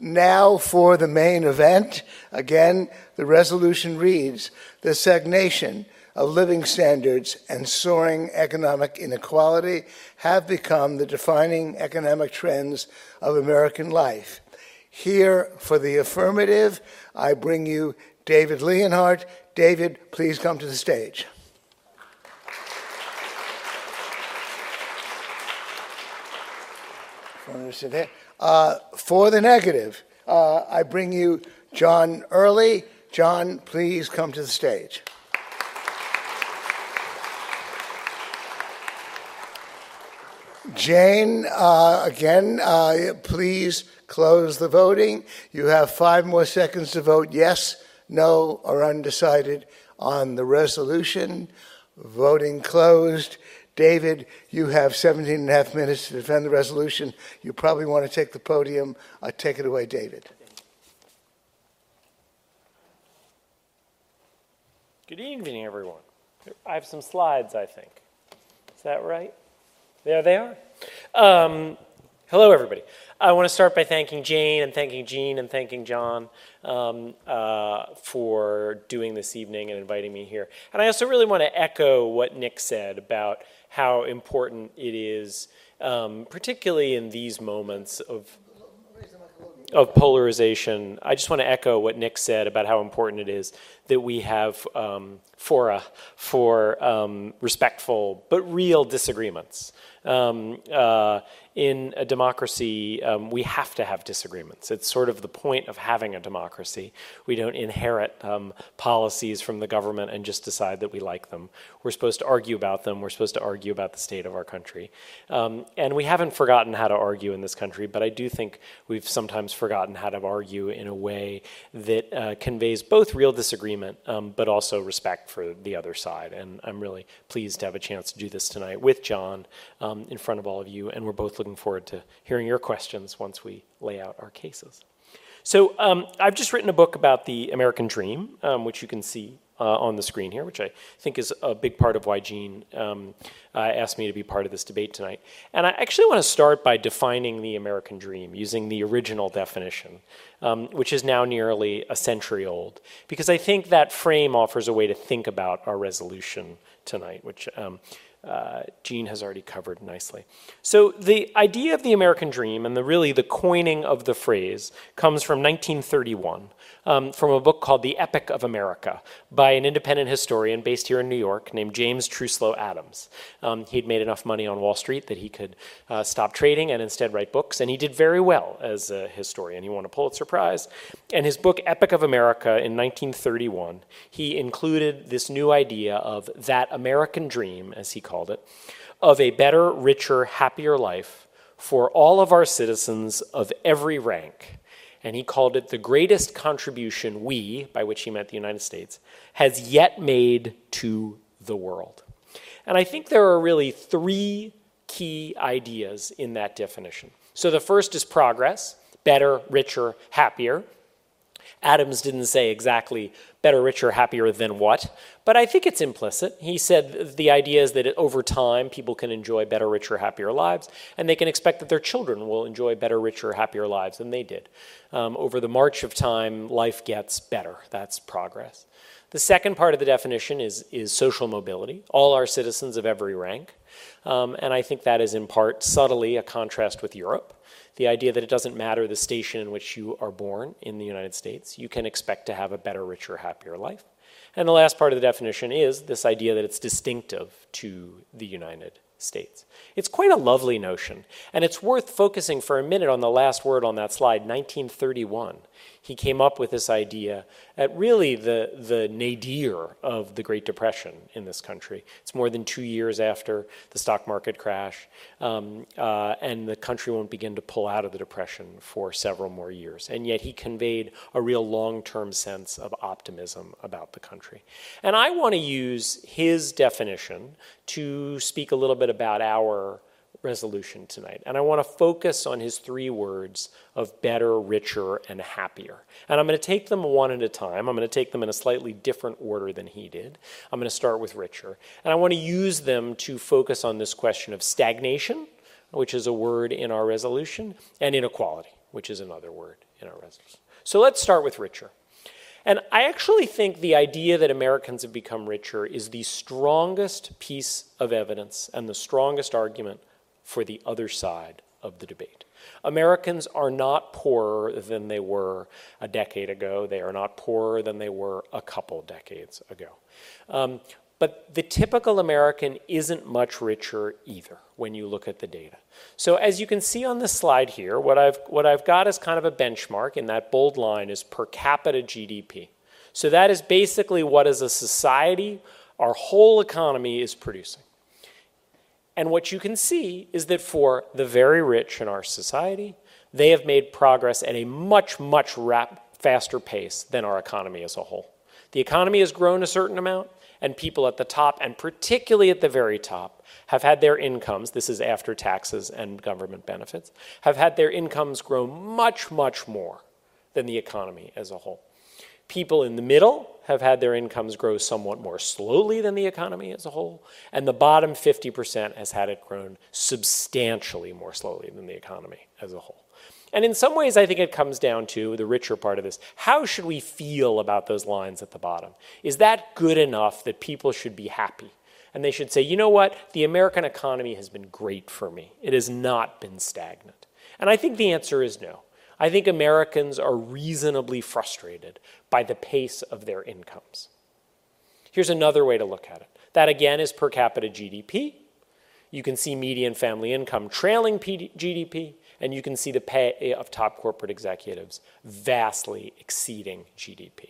Now for the main event. Again, the resolution reads, the stagnation of living standards and soaring economic inequality have become the defining economic trends of American life. Here for the affirmative, I bring you David Leonhardt. David, please come to the stage. For the negative, I bring you John Early. John, please come to the stage. Jane, again, please close the voting. You have 5 more seconds to vote yes, no, or undecided on the resolution. Voting closed. David, you have 17 and a half minutes to defend the resolution. You probably want to take the podium. Take it away, David. Good evening, everyone. I have some slides, I think. Is that right? There they are. Hello, everybody. I want to start by thanking Jane and thanking Jean and thanking John for doing this evening and inviting me here. And I also really want to echo what Nick said about how important it is, particularly in these moments of polarization. I just want to echo what Nick said about how important it is that we have fora for respectful but real disagreements. In a democracy, we have to have disagreements. It's sort of the point of having a democracy. We don't inherit policies from the government and just decide that we like them. We're supposed to argue about them. We're supposed to argue about the state of our country. And we haven't forgotten how to argue in this country, but I do think we've sometimes forgotten how to argue in a way that conveys both real disagreement, but also respect for the other side. And I'm really pleased to have a chance to do this tonight with John in front of all of you, and we're both looking forward to hearing your questions once we lay out our cases. So I've just written a book about the American dream, which you can see on the screen here, which I think is a big part of why Jean asked me to be part of this debate tonight. And I actually want to start by defining the American dream using the original definition, which is now nearly a century old, because I think that frame offers a way to think about our resolution tonight, which Jean has already covered nicely. So the idea of the American dream and really the coining of the phrase comes from 1931, from a book called The Epic of America by an independent historian based here in New York named James Truslow Adams. He'd made enough money on Wall Street that he could stop trading and instead write books, and he did very well as a historian. He won a Pulitzer Prize. And his book, Epic of America, in 1931, he included this new idea of that American dream, as he called it, of a better, richer, happier life for all of our citizens of every rank. And he called it the greatest contribution we, by which he meant the United States, has yet made to the world. And I think there are really 3 key ideas in that definition. So the first is progress, better, richer, happier. Adams didn't say exactly better, richer, happier than what, but I think it's implicit. He said the idea is that over time, people can enjoy better, richer, happier lives, and they can expect that their children will enjoy better, richer, happier lives than they did. Over the march of time, life gets better. That's progress. The second part of the definition is social mobility, all our citizens of every rank, and I think that is in part subtly a contrast with Europe. The idea that it doesn't matter the station in which you are born in the United States, you can expect to have a better, richer, happier life. And the last part of the definition is this idea that it's distinctive to the United States. It's quite a lovely notion, and it's worth focusing for a minute on the last word on that slide, 1931. He came up with this idea at really the nadir of the Great Depression in this country. It's more than 2 years after the stock market crash, and the country won't begin to pull out of the Depression for several more years. And yet he conveyed a real long-term sense of optimism about the country. And I want to use his definition to speak a little bit about our resolution tonight. And I want to focus on his 3 words of better, richer, and happier. And I'm going to take them one at a time. I'm going to take them in a slightly different order than he did. I'm going to start with richer. And I want to use them to focus on this question of stagnation, which is a word in our resolution, and inequality, which is another word in our resolution. So let's start with richer. And I actually think the idea that Americans have become richer is the strongest piece of evidence and the strongest argument for the other side of the debate. Americans are not poorer than they were a decade ago. They are not poorer than they were a couple decades ago. But the typical American isn't much richer either when you look at the data. So as you can see on this slide here, what I've got as kind of a benchmark in that bold line is per capita GDP. So that is basically what as a society, our whole economy is producing. And what you can see is that for the very rich in our society, they have made progress at a much, much faster pace than our economy as a whole. The economy has grown a certain amount, and people at the top, and particularly at the very top, have had their incomes, this is after taxes and government benefits, have had their incomes grow much, much more than the economy as a whole. People in the middle have had their incomes grow somewhat more slowly than the economy as a whole, and the bottom 50% has had it grown substantially more slowly than the economy as a whole. And in some ways, I think it comes down to the richer part of this. How should we feel about those lines at the bottom? Is that good enough that people should be happy? And they should say, you know what? The American economy has been great for me. It has not been stagnant. And I think the answer is no. I think Americans are reasonably frustrated by the pace of their incomes. Here's another way to look at it. That again is per capita GDP. You can see median family income trailing GDP, and you can see the pay of top corporate executives vastly exceeding GDP.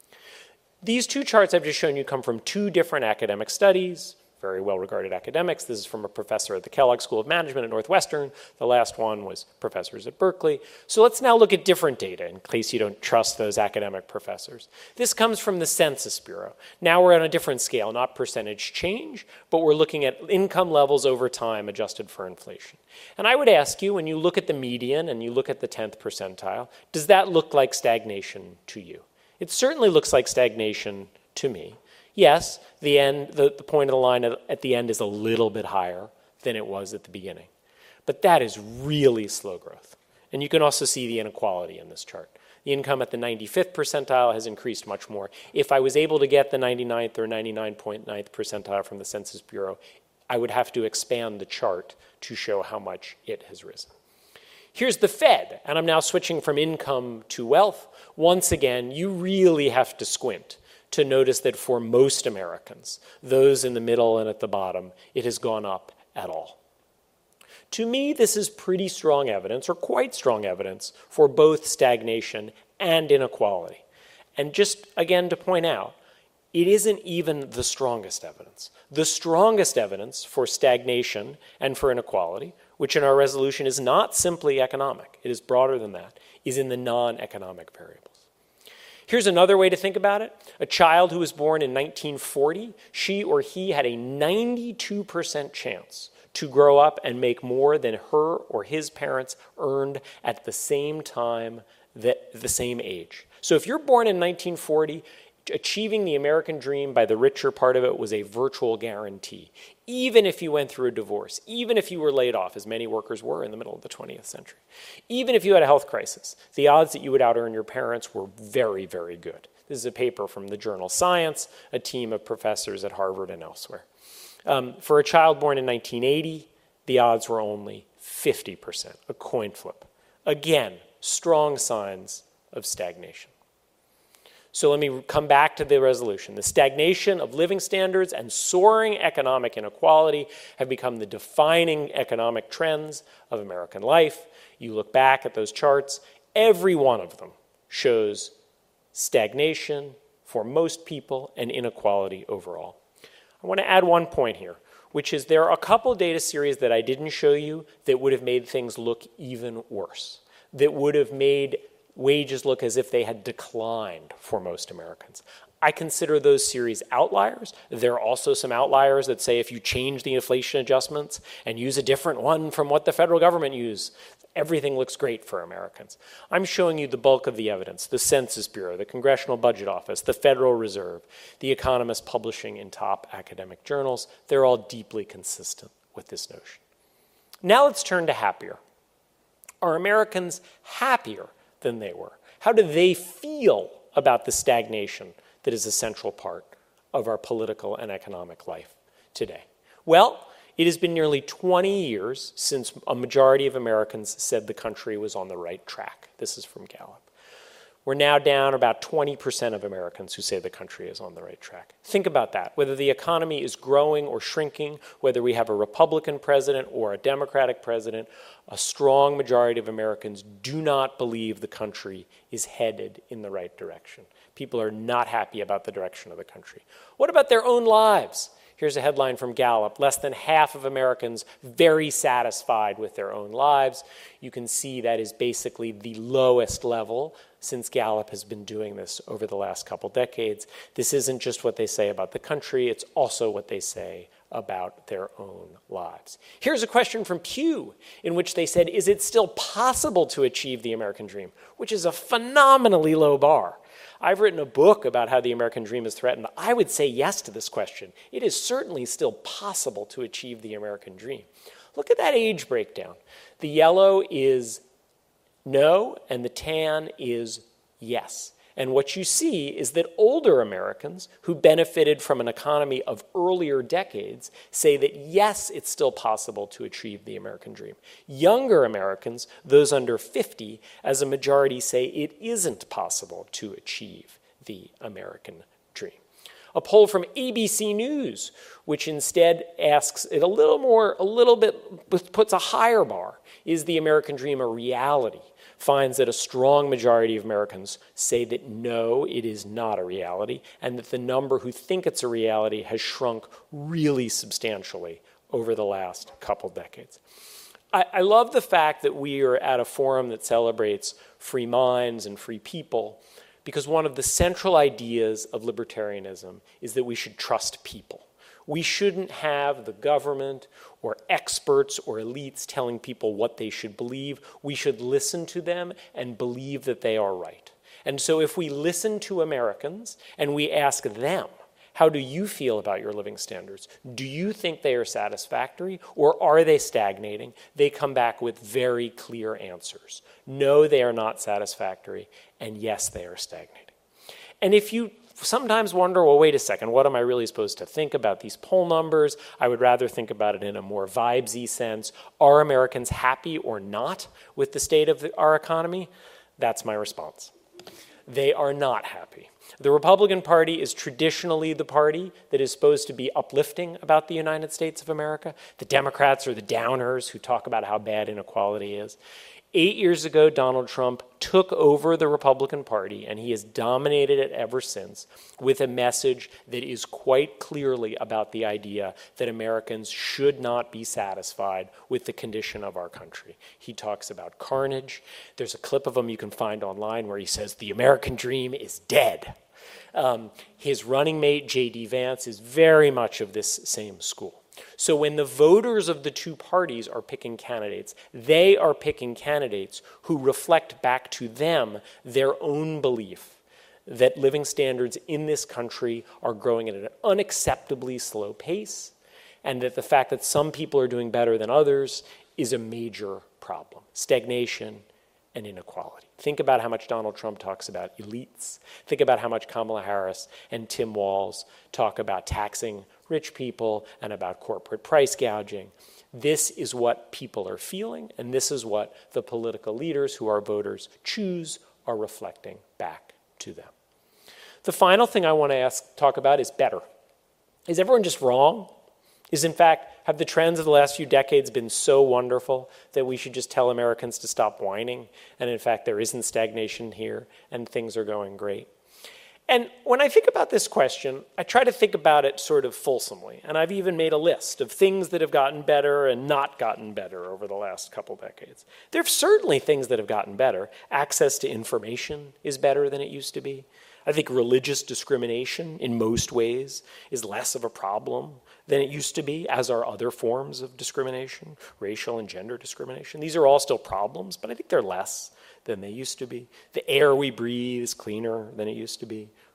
These two charts I've just shown you come from two different academic studies, very well-regarded academics. This is from a professor at the Kellogg School of Management at Northwestern. The last one was professors at Berkeley. So let's now look at different data in case you don't trust those academic professors. This comes from the Census Bureau. Now we're on a different scale, not percentage change, but we're looking at income levels over time adjusted for inflation. And I would ask you, when you look at the median and you look at the 10th percentile, does that look like stagnation to you? It certainly looks like stagnation to me. Yes, the point of the line at the end is a little bit higher than it was at the beginning. But that is really slow growth. And you can also see the inequality in this chart. The income at the 95th percentile has increased much more. If I was able to get the 99th or 99.9th percentile from the Census Bureau, I would have to expand the chart to show how much it has risen. Here's the Fed, and I'm now switching from income to wealth. Once again, you really have to squint to notice that for most Americans, those in the middle and at the bottom, it has gone up at all. To me, this is pretty strong evidence, or quite strong evidence, for both stagnation and inequality. And just again to point out, it isn't even the strongest evidence. The strongest evidence for stagnation and for inequality, which in our resolution is not simply economic, it is broader than that, is in the non-economic variables. Here's another way to think about it. A child who was born in 1940, she or he had a 92% chance to grow up and make more than her or his parents earned at the same time, the same age. So if you're born in 1940, achieving the American dream by the richer part of it was a virtual guarantee. Even if you went through a divorce, even if you were laid off, as many workers were in the middle of the 20th century, even if you had a health crisis, the odds that you would out-earn your parents were very, very good. This is a paper from the journal Science, a team of professors at Harvard and elsewhere. For a child born in 1980, the odds were only 50%, a coin flip. Again, strong signs of stagnation. So let me come back to the resolution. The stagnation of living standards and soaring economic inequality have become the defining economic trends of American life. You look back at those charts, every one of them shows stagnation for most people and inequality overall. I want to add one point here, which is there are a couple data series that I didn't show you that would have made things look even worse, that would have made wages look as if they had declined for most Americans. I consider those series outliers. There are also some outliers that say if you change the inflation adjustments and use a different one from what the federal government used, everything looks great for Americans. I'm showing you the bulk of the evidence, the Census Bureau, the Congressional Budget Office, the Federal Reserve, the economists publishing in top academic journals. They're all deeply consistent with this notion. Now let's turn to happier. Are Americans happier than they were? How do they feel about the stagnation that is a central part of our political and economic life today? Well, it has been nearly 20 years since a majority of Americans said the country was on the right track. This is from Gallup. We're now down about 20% of Americans who say the country is on the right track. Think about that. Whether the economy is growing or shrinking, whether we have a Republican president or a Democratic president, a strong majority of Americans do not believe the country is headed in the right direction. People are not happy about the direction of the country. What about their own lives? Here's a headline from Gallup. Less than half of Americans very satisfied with their own lives. You can see that is basically the lowest level since Gallup has been doing this over the last couple decades. This isn't just what they say about the country, it's also what they say about their own lives. Here's a question from Pew in which they said, is it still possible to achieve the American dream? Which is a phenomenally low bar. I've written a book about how the American dream is threatened. I would say yes to this question. It is certainly still possible to achieve the American dream. Look at that age breakdown. The yellow is no, and the tan is yes. And what you see is that older Americans who benefited from an economy of earlier decades say that yes, it's still possible to achieve the American dream. Younger Americans, those under 50, as a majority say it isn't possible to achieve the American dream. A poll from ABC News, which instead asks it puts a higher bar. Is the American dream a reality? Finds that a strong majority of Americans say that no, it is not a reality, and that the number who think it's a reality has shrunk really substantially over the last couple decades. I love the fact that we are at a forum that celebrates free minds and free people, because one of the central ideas of libertarianism is that we should trust people. We shouldn't have the government or experts or elites telling people what they should believe. We should listen to them and believe that they are right. And so if we listen to Americans and we ask them, how do you feel about your living standards? Do you think they are satisfactory or are they stagnating? They come back with very clear answers. No, they are not satisfactory, and yes, they are stagnating. And if you sometimes wonder, well, wait a second, what am I really supposed to think about these poll numbers? I would rather think about it in a more vibesy sense. Are Americans happy or not with the state of our economy? That's my response. They are not happy. The Republican Party is traditionally the party that is supposed to be uplifting about the United States of America. The Democrats are the downers who talk about how bad inequality is. 8 years ago, Donald Trump took over the Republican Party, and he has dominated it ever since with a message that is quite clearly about the idea that Americans should not be satisfied with the condition of our country. He talks about carnage. There's a clip of him you can find online where he says, the American dream is dead. His running mate, J.D. Vance, is very much of this same school. So when the voters of the two parties are picking candidates, they are picking candidates who reflect back to them their own belief that living standards in this country are growing at an unacceptably slow pace, and that the fact that some people are doing better than others is a major problem. Stagnation and inequality. Think about how much Donald Trump talks about elites. Think about how much Kamala Harris and Tim Walz talk about taxing rich people and about corporate price gouging. This is what people are feeling, and this is what the political leaders who our voters choose are reflecting back to them. The final thing I want to talk about is better. Is everyone just wrong? Have the trends of the last few decades been so wonderful that we should just tell Americans to stop whining? And in fact, there isn't stagnation here and things are going great. And when I think about this question, I try to think about it sort of fulsomely. And I've even made a list of things that have gotten better and not gotten better over the last couple decades. There are certainly things that have gotten better. Access to information is better than it used to be. I think religious discrimination in most ways is less of a problem than it used to be, as are other forms of discrimination, racial and gender discrimination. These are all still problems, but I think they're less than they used to be. The air we breathe is cleaner than it used to be.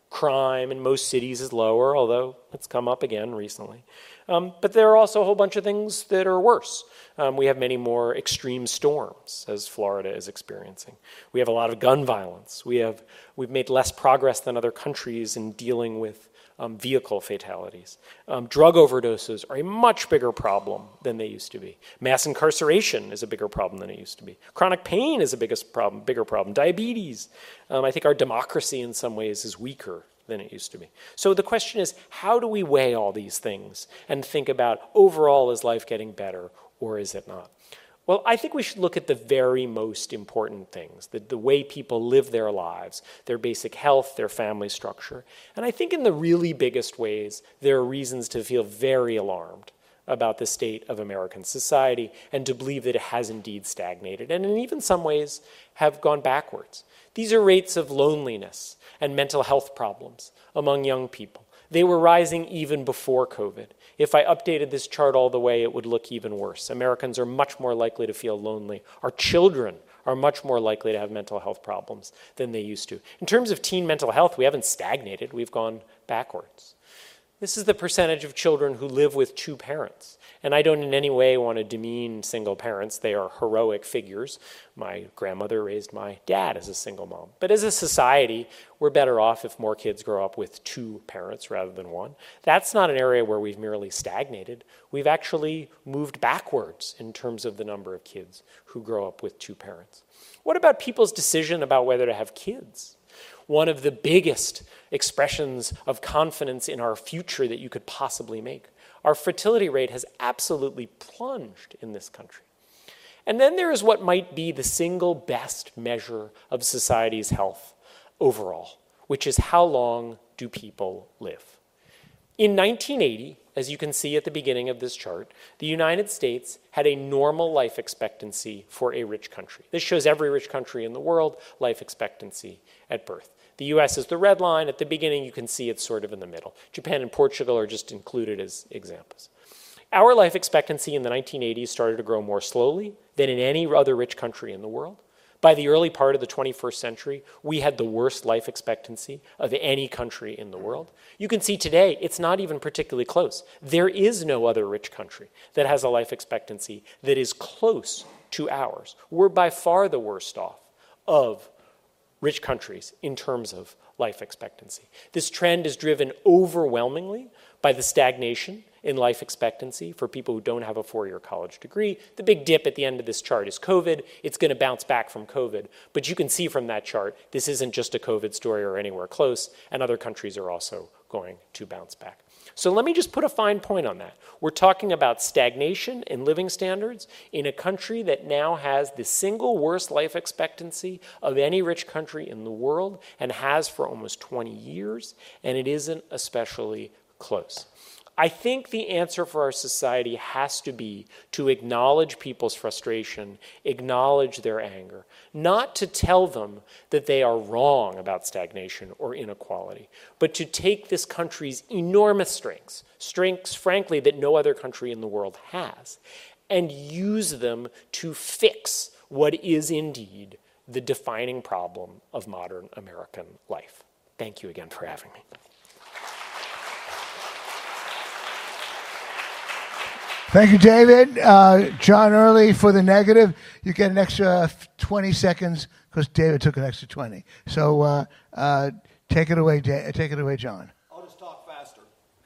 Crime in most cities is lower, although it's come up again recently. But there are also a whole bunch of things that are worse. We have many more extreme storms, as Florida is experiencing. We have a lot of gun violence. We've made less progress than other countries in dealing with vehicle fatalities. Drug overdoses are a much bigger problem than they used to be. Mass incarceration is a bigger problem than it used to be. Chronic pain is a bigger problem. Diabetes. I think our democracy in some ways is weaker than it used to be. So the question is, how do we weigh all these things and think about overall, is life getting better or is it not? Well, I think we should look at the very most important things, the way people live their lives, their basic health, their family structure. And I think in the really biggest ways, there are reasons to feel very alarmed about the state of American society and to believe that it has indeed stagnated and in even some ways have gone backwards. These are rates of loneliness and mental health problems among young people. They were rising even before COVID. If I updated this chart all the way, it would look even worse. Americans are much more likely to feel lonely. Our children are much more likely to have mental health problems than they used to. In terms of teen mental health, we haven't stagnated. We've gone backwards. This is the percentage of children who live with two parents. And I don't in any way want to demean single parents. They are heroic figures. My grandmother raised my dad as a single mom. But as a society, we're better off if more kids grow up with two parents rather than one. That's not an area where we've merely stagnated. We've actually moved backwards in terms of the number of kids who grow up with two parents. What about people's decision about whether to have kids? One of the biggest expressions of confidence in our future that you could possibly make. Our fertility rate has absolutely plunged in this country. And then there is what might be the single best measure of society's health overall, which is how long do people live? In 1980, as you can see at the beginning of this chart, the United States had a normal life expectancy for a rich country. This shows every rich country in the world life expectancy at birth. The US is the red line. At the beginning, you can see it's sort of in the middle. Japan and Portugal are just included as examples. Our life expectancy in the 1980s started to grow more slowly than in any other rich country in the world. By the early part of the 21st century, we had the worst life expectancy of any country in the world. You can see today, it's not even particularly close. There is no other rich country that has a life expectancy that is close to ours. We're by far the worst off of rich countries in terms of life expectancy. This trend is driven overwhelmingly by the stagnation in life expectancy for people who don't have a four-year college degree. The big dip at the end of this chart is COVID. It's going to bounce back from COVID. But you can see from that chart, this isn't just a COVID story or anywhere close, and other countries are also going to bounce back. So let me just put a fine point on that. We're talking about stagnation in living standards in a country that now has the single worst life expectancy of any rich country in the world and has for almost 20 years, and it isn't especially close. I think the answer for our society has to be to acknowledge people's frustration, acknowledge their anger, not to tell them that they are wrong about stagnation or inequality, but to take this country's enormous strengths, frankly, that no other country in the world has, and use them to fix what is indeed the defining problem of modern American life. Thank you again for having me. Thank you, David. John Early for the negative. You get an extra 20 seconds because David took an extra 20. So take it away, John. I'll just talk faster.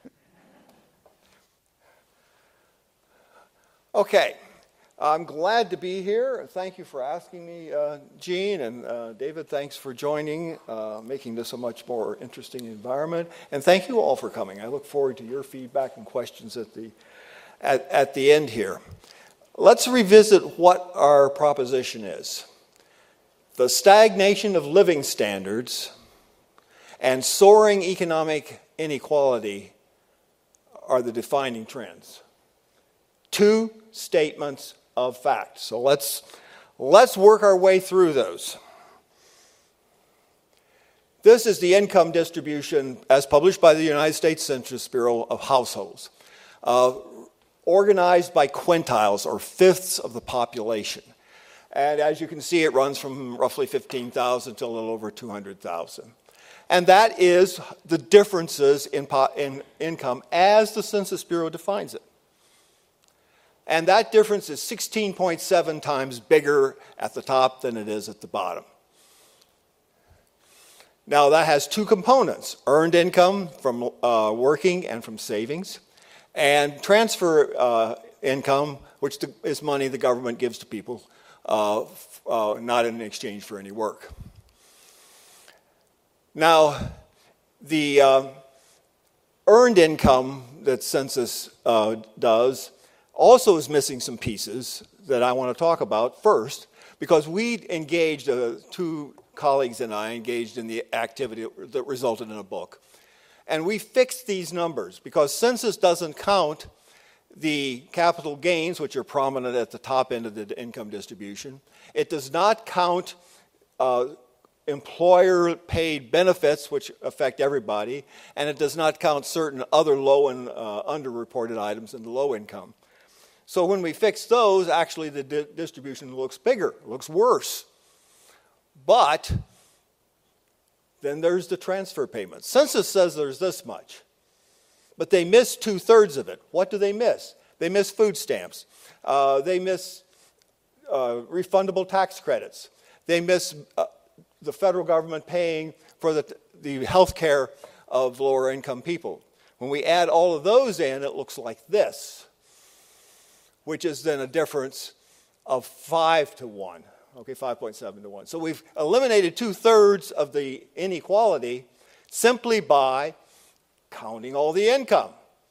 Okay. I'm glad to be here. Thank you for asking me, Gene, and David, thanks for joining, making this a much more interesting environment. And thank you all for coming. I look forward to your feedback and questions at the end here. Let's revisit what our proposition is. The stagnation of living standards and soaring economic inequality are the defining trends. Two statements of fact. So let's work our way through those. This is the income distribution as published by the United States Census Bureau of households. Organized by quintiles, or fifths of the population. And as you can see, it runs from roughly 15,000 to a little over 200,000. And that is the differences in income as the Census Bureau defines it. And that difference is 16.7 times bigger at the top than it is at the bottom. Now, that has two components: earned income from working and from savings, and transfer income, which is money the government gives to people, not in exchange for any work. Now, the earned income that Census does also is missing some pieces that I want to talk about first, because we engaged, two colleagues and I engaged in the activity that resulted in a book. And we fixed these numbers because Census doesn't count the capital gains, which are prominent at the top end of the income distribution. It does not count employer-paid benefits, which affect everybody, and it does not count certain other low and underreported items in the low income. So when we fix those, actually the distribution looks bigger, looks worse. But then there's the transfer payments. Census says there's this much, but they miss 2/3 of it. What do they miss? They miss food stamps. They miss refundable tax credits. They miss the federal government paying for the health care of lower income people. When we add all of those in, it looks like this, which is then a difference of 5 to 1. Okay, 5.7 to 1. So we've eliminated 2/3 of the inequality simply by counting all the income.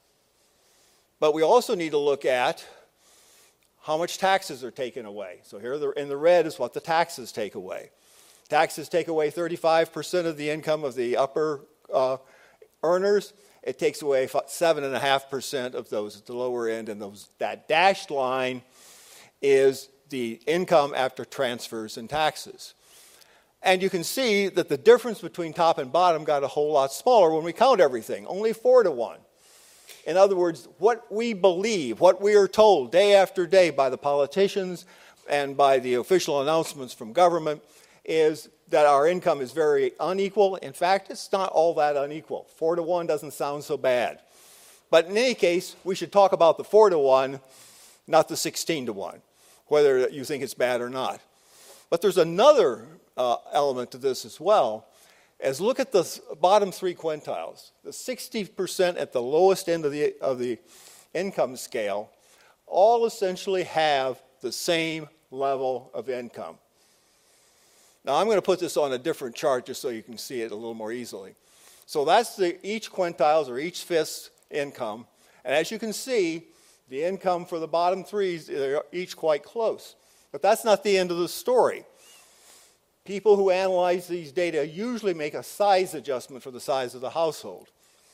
But we also need to look at how much taxes are taken away. So here in the red is what the taxes take away. Taxes take away 35% of the income of the upper earners. It takes away 7.5% of those at the lower end, and that dashed line is the income after transfers and taxes. And you can see that the difference between top and bottom got a whole lot smaller when we count everything, only 4 to 1. In other words, what we believe, what we are told day after day by the politicians and by the official announcements from government is that our income is very unequal. In fact, it's not all that unequal. 4 to 1 doesn't sound so bad. But in any case, we should talk about the 4 to 1, not the 16 to 1, whether you think it's bad or not. But there's another element to this as well. As look at the bottom 3 quintiles, the 60% at the lowest end of the income scale all essentially have the same level of income. Now, I'm going to put this on a different chart just so you can see it a little more easily. So that's each quintiles or each fifth's income. And as you can see, the income for the bottom 3s are each quite close. But that's not the end of the story. People who analyze these data usually make a size adjustment for the size of the household.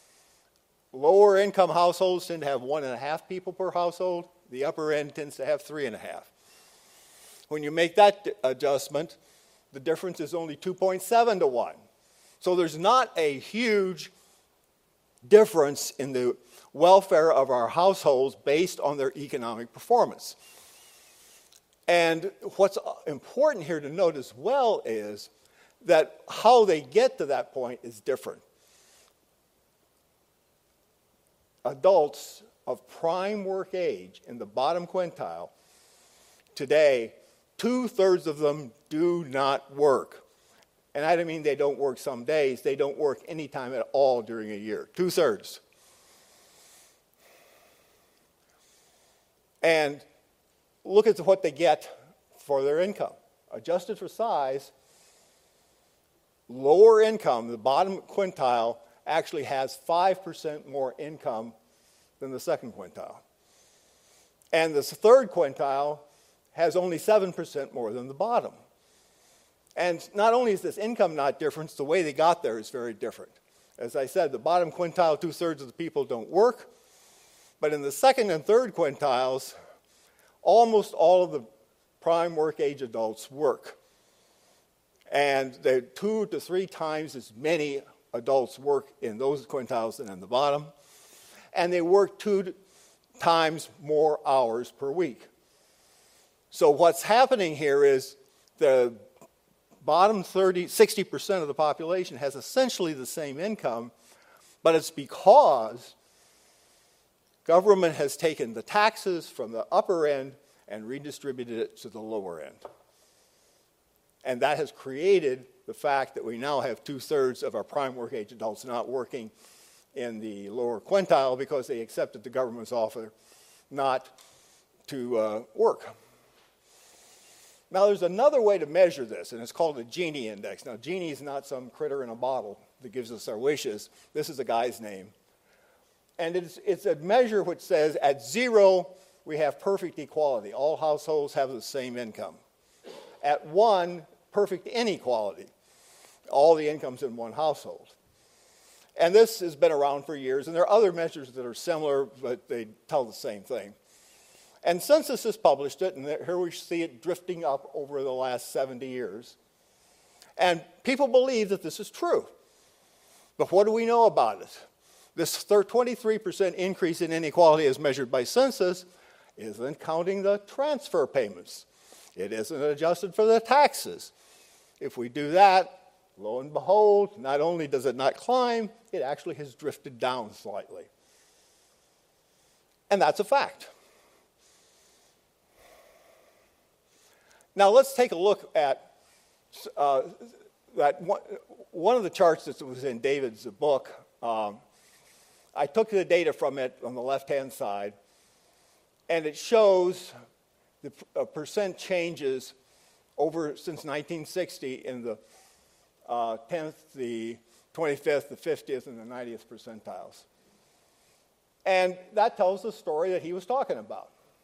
Lower income households tend to have 1.5 people per household. The upper end tends to have 3.5. When you make that adjustment, the difference is only 2.7 to 1. So there's not a huge difference in the welfare of our households based on their economic performance. And what's important here to note as well is that how they get to that point is different. Adults of prime work age in the bottom quintile today, 2/3 of them do not work. And I don't mean they don't work some days, they don't work any time at all during a year. 2/3. And look at what they get for their income. Adjusted for size, lower income, the bottom quintile, actually has 5% more income than the second quintile. And the third quintile has only 7% more than the bottom. And not only is this income not different, the way they got there is very different. As I said, the bottom quintile, 2/3 of the people don't work. But in the second and third quintiles, almost all of the prime work age adults work. And there are 2 to 3 times as many adults work in those quintiles than in the bottom. And they work 2 times more hours per week. So what's happening here is the bottom 60% of the population has essentially the same income, but it's because government has taken the taxes from the upper end and redistributed it to the lower end. And that has created the fact that we now have 2/3 of our prime work age adults not working in the lower quintile because they accepted the government's offer not to work. Now, there's another way to measure this, and it's called the Gini index. Now, Gini is not some critter in a bottle that gives us our wishes. This is a guy's name. And it's a measure which says at 0, we have perfect equality. All households have the same income. At 1, perfect inequality. All the incomes in one household. And this has been around for years, and there are other measures that are similar, but they tell the same thing. And Census has published it, and here we see it drifting up over the last 70 years. And people believe that this is true. But what do we know about it? This 23% increase in inequality as measured by Census isn't counting the transfer payments. It isn't adjusted for the taxes. If we do that, lo and behold, not only does it not climb, it actually has drifted down slightly. And that's a fact. Now let's take a look at that one of the charts that was in David's book. I took the data from it on the left-hand side, and it shows the percent changes over since 1960 in the 10th, the 25th, the 50th, and the 90th percentiles. And that tells the story that he was talking about.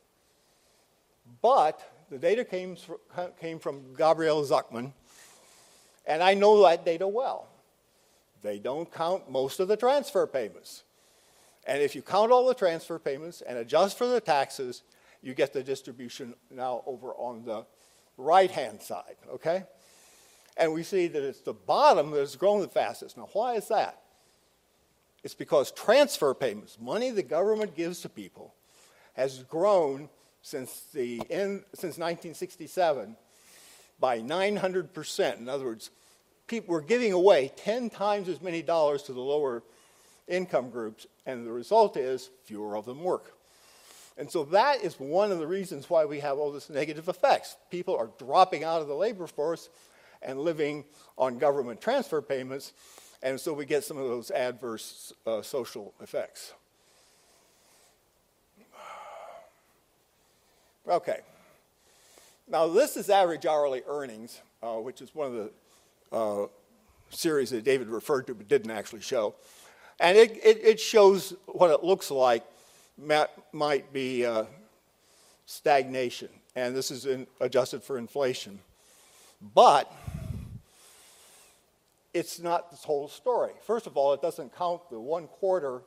But the data came from Gabriel Zucman, and I know that data well. They don't count most of the transfer payments. And if you count all the transfer payments and adjust for the taxes, you get the distribution now over on the right-hand side, okay? And we see that it's the bottom that has grown the fastest. Now, why is that? It's because transfer payments, money the government gives to people, has grown since 1967 by 900%. In other words, people were giving away 10 times as many dollars to the lower income groups, and the result is fewer of them work. And so that is one of the reasons why we have all this negative effects. People are dropping out of the labor force and living on government transfer payments, and so we get some of those adverse social effects. Okay. Now, this is average hourly earnings, which is one of the series that David referred to but didn't actually show. And it shows what it looks like might be stagnation. And this is adjusted for inflation. But it's not the whole story. First of all, it doesn't count the 1/4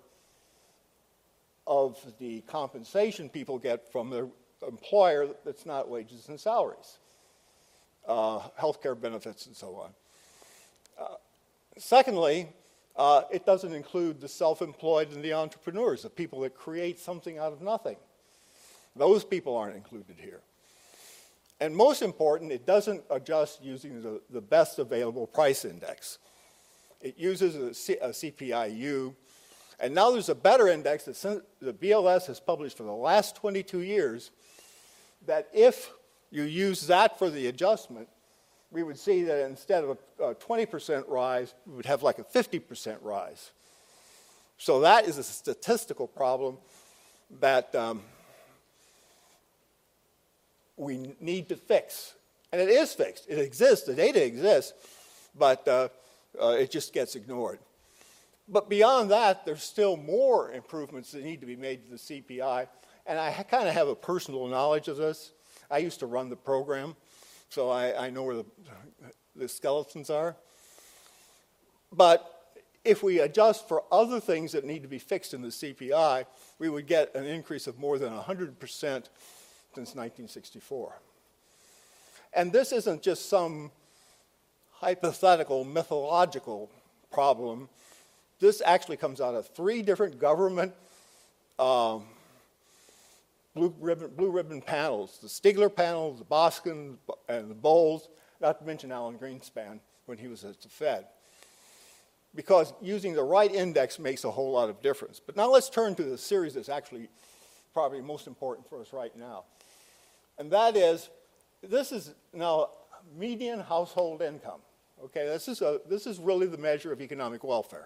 of the compensation people get from their employer that's not wages and salaries, health care benefits, and so on. Secondly, it doesn't include the self-employed and the entrepreneurs, the people that create something out of nothing. Those people aren't included here. And most important, it doesn't adjust using the best available price index. It uses a CPI-U. And now there's a better index that the BLS has published for the last 22 years that if you use that for the adjustment, we would see that instead of a 20% rise, we would have like a 50% rise. So that is a statistical problem that we need to fix. And it is fixed. It exists. The data exists, but it just gets ignored. But beyond that, there's still more improvements that need to be made to the CPI. And I kind of have a personal knowledge of this. I used to run the program, so I know where the skeletons are. But if we adjust for other things that need to be fixed in the CPI, we would get an increase of more than 100% since 1964. And this isn't just some hypothetical, mythological problem. This actually comes out of 3 different government blue ribbon panels: the Stigler panel, the Boskin, and the Bowles. not to mention Alan Greenspan when he was at the Fed. Because using the right index makes a whole lot of difference. But now let's turn to the series that's actually probably most important for us right now. And that is, this is now median household income. Okay, this is really the measure of economic welfare.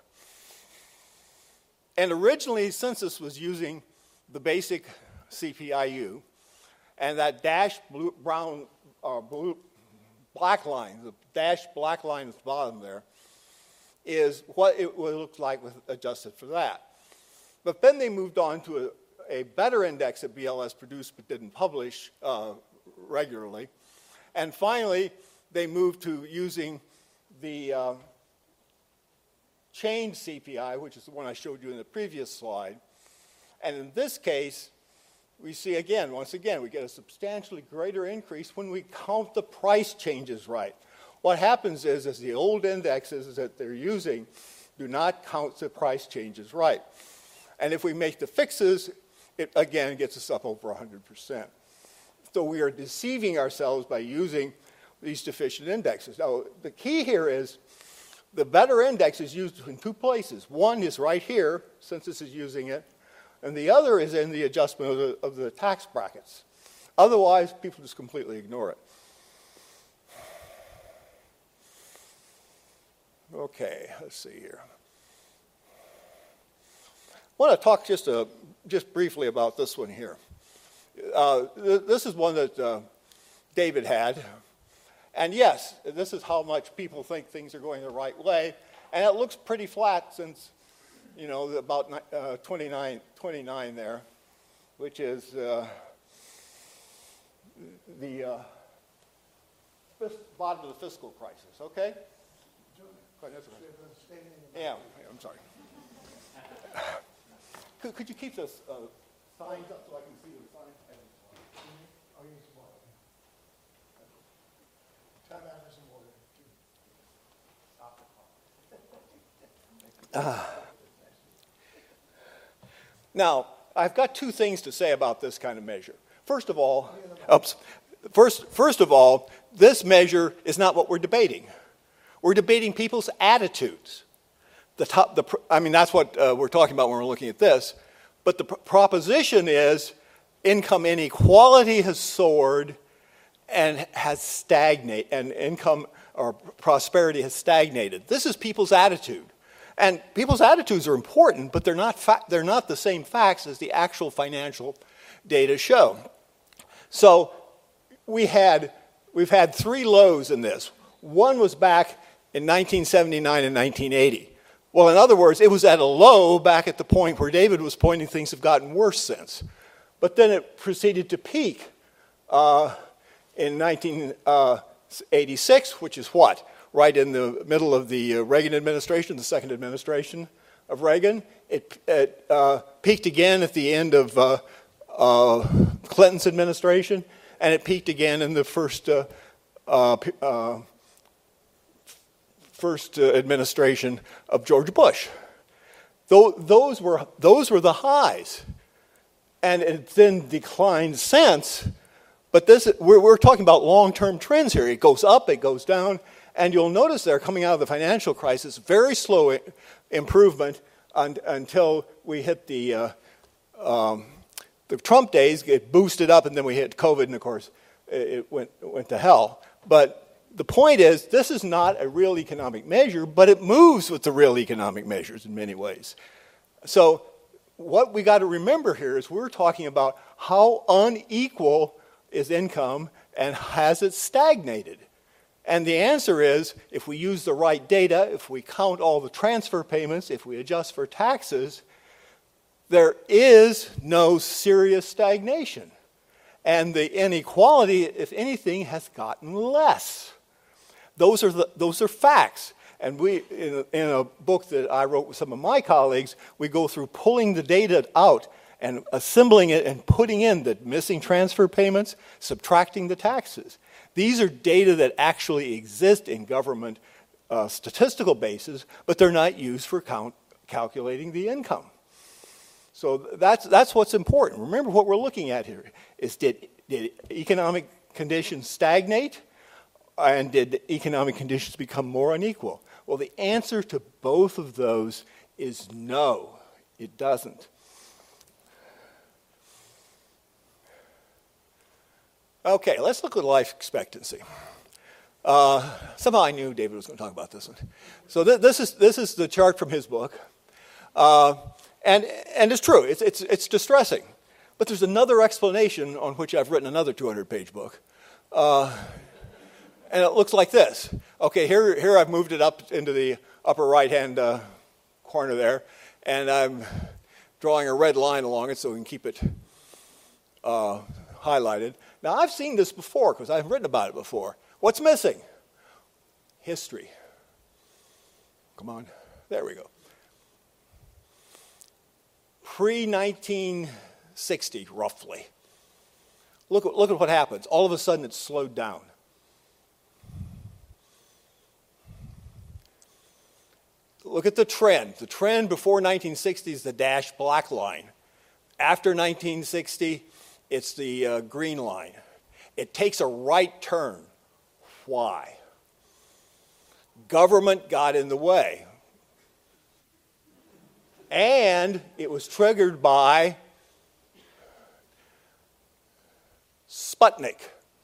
And originally, census was using the basic CPIU, and that dashed black line, the dashed black line at the bottom there, is what it would look like with adjusted for that. But then they moved on to a better index that BLS produced but didn't publish regularly. And finally, they moved to using the changed CPI, which is the one I showed you in the previous slide. And in this case, we see again, once again, we get a substantially greater increase when we count the price changes right. What happens is the old indexes that they're using do not count the price changes right. And if we make the fixes, it again gets us up over 100%. So we are deceiving ourselves by using these deficient indexes. Now, the key here is the better index is used in two places. One is right here, census is using it, and the other is in the adjustment of the tax brackets. Otherwise, people just completely ignore it. Okay, let's see here. I want to talk just briefly about this one here. This is one that David had. And yes, this is how much people think things are going the right way. And it looks pretty flat since, you know, about 29 there, which is the bottom of the fiscal crisis, okay? Yeah, I'm sorry. Could you keep this signs up so I can see the signs? Now, I've got two things to say about this kind of measure. First of all, this measure is not what we're debating. We're debating people's attitudes. That's what we're talking about when we're looking at this. But the proposition is income inequality has soared and has stagnated, and income or prosperity has stagnated. This is people's attitude. And people's attitudes are important, but they're not the same facts as the actual financial data show. So we've had three lows in this. One was back in 1979 and 1980. Well, in other words, it was at a low back at the point where David was pointing things have gotten worse since. But then it proceeded to peak in 1986, which is what? Right in the middle of the Reagan administration, the second administration of Reagan. It peaked again at the end of Clinton's administration, and it peaked again in the first administration of George Bush. Those were the highs, and it then declined since. But we're talking about long-term trends here. It goes up, it goes down, and you'll notice there, coming out of the financial crisis, very slow improvement until we hit the Trump days. It boosted up, and then we hit COVID, and of course, it went to hell. But the point is, this is not a real economic measure, but it moves with the real economic measures in many ways. So what we got to remember here is we're talking about how unequal is income and has it stagnated? And the answer is, if we use the right data, if we count all the transfer payments, if we adjust for taxes, there is no serious stagnation. And the inequality, if anything, has gotten less. Those are facts. And we, in a book that I wrote with some of my colleagues, we go through pulling the data out and assembling it and putting in the missing transfer payments, subtracting the taxes. These are data that actually exist in government statistical bases, but they're not used for calculating the income. So that's what's important. Remember what we're looking at here is did economic conditions stagnate, And did economic conditions become more unequal? Well, the answer to both of those is no, it doesn't. Okay, let's look at life expectancy. Somehow I knew David was going to talk about this one. So this is the chart from his book. And it's true, it's distressing. But there's another explanation on which I've written another 200-page book. And it looks like this. Okay, here I've moved it up into the upper right-hand corner there. And I'm drawing a red line along it so we can keep it highlighted. Now, I've seen this before because I've written about it before. What's missing? History. Come on. There we go. Pre-1960, roughly. Look at what happens. All of a sudden, it's slowed down. Look at the trend. The trend before 1960 is the dashed black line. After 1960, it's the green line. It takes a right turn. Why? Government got in the way. And it was triggered by Sputnik.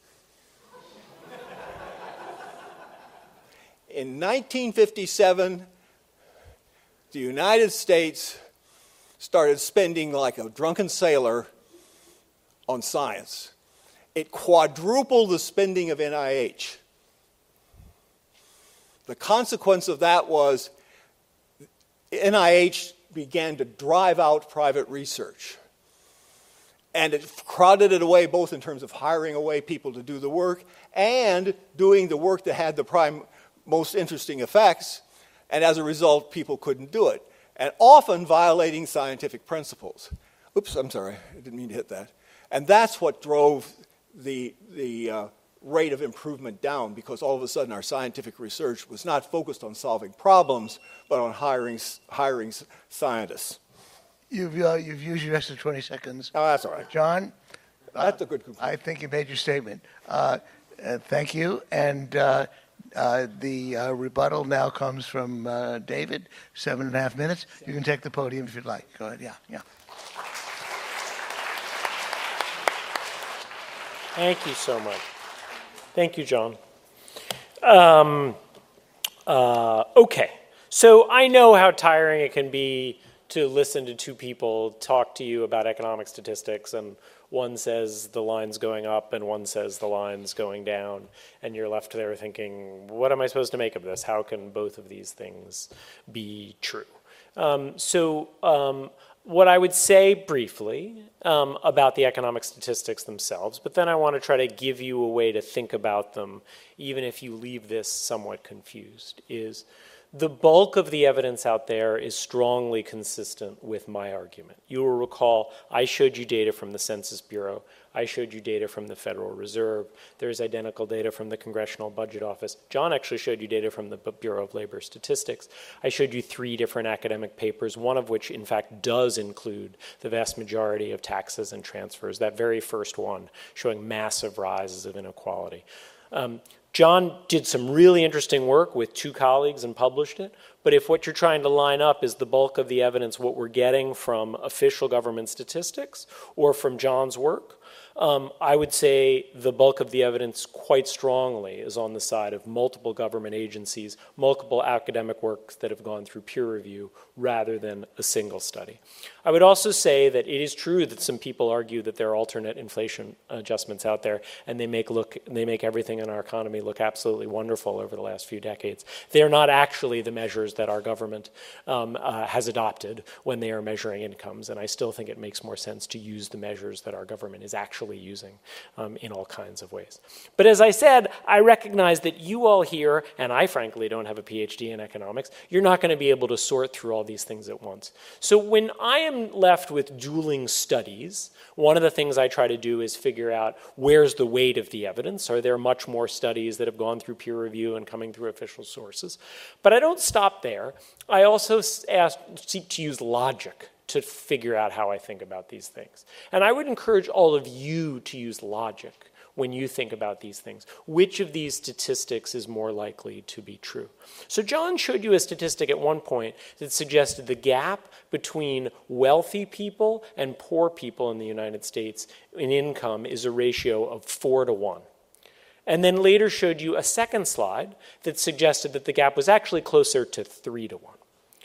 In 1957, the United States started spending like a drunken sailor on science. It quadrupled the spending of NIH. The consequence of that was NIH began to drive out private research. And it crowded it away both in terms of hiring away people to do the work and doing the work that had the most interesting effects. And as a result, people couldn't do it. And often violating scientific principles. Oops, I'm sorry, I didn't mean to hit that. And that's what drove the rate of improvement down, because all of a sudden our scientific research was not focused on solving problems, but on hiring scientists. You've used your extra 20 seconds. Oh, that's all right. John? That's a good conclusion. I think you made your statement. Thank you. And the rebuttal now comes from David, 7.5 minutes. You can take the podium if you'd like. Go ahead. Yeah. Thank you so much. Thank you, John. Okay. So I know how tiring it can be to listen to two people talk to you about economic statistics, and one says the line's going up and one says the line's going down, and you're left there thinking, what am I supposed to make of this? How can both of these things be true? What I would say briefly about the economic statistics themselves, but then I want to try to give you a way to think about them, even if you leave this somewhat confused, is the bulk of the evidence out there is strongly consistent with my argument. You will recall I showed you data from the Census Bureau. I showed you data from the Federal Reserve. There's identical data from the Congressional Budget Office. John actually showed you data from the Bureau of Labor Statistics. I showed you 3 different academic papers, one of which, in fact, does include the vast majority of taxes and transfers, that very first one showing massive rises of inequality. John did some really interesting work with 2 colleagues and published it, but if what you're trying to line up is the bulk of the evidence, what we're getting from official government statistics or from John's work, I would say the bulk of the evidence quite strongly is on the side of multiple government agencies, multiple academic works that have gone through peer review rather than a single study. I would also say that it is true that some people argue that there are alternate inflation adjustments out there, and they make everything in our economy look absolutely wonderful over the last few decades. They're not actually the measures that our government has adopted when they are measuring incomes, and I still think it makes more sense to use the measures that our government is actually using in all kinds of ways. But as I said, I recognize that you all here, and I frankly don't have a PhD in economics, you're not going to be able to sort through all these things at once. So when I am left with dueling studies, one of the things I try to do is figure out where's the weight of the evidence. Are there much more studies that have gone through peer review and coming through official sources? But I don't stop there. I also seek to use logic to figure out how I think about these things. And I would encourage all of you to use logic when you think about these things? Which of these statistics is more likely to be true? So John showed you a statistic at one point that suggested the gap between wealthy people and poor people in the United States in income is a ratio of 4 to 1. And then later showed you a second slide that suggested that the gap was actually closer to 3 to 1.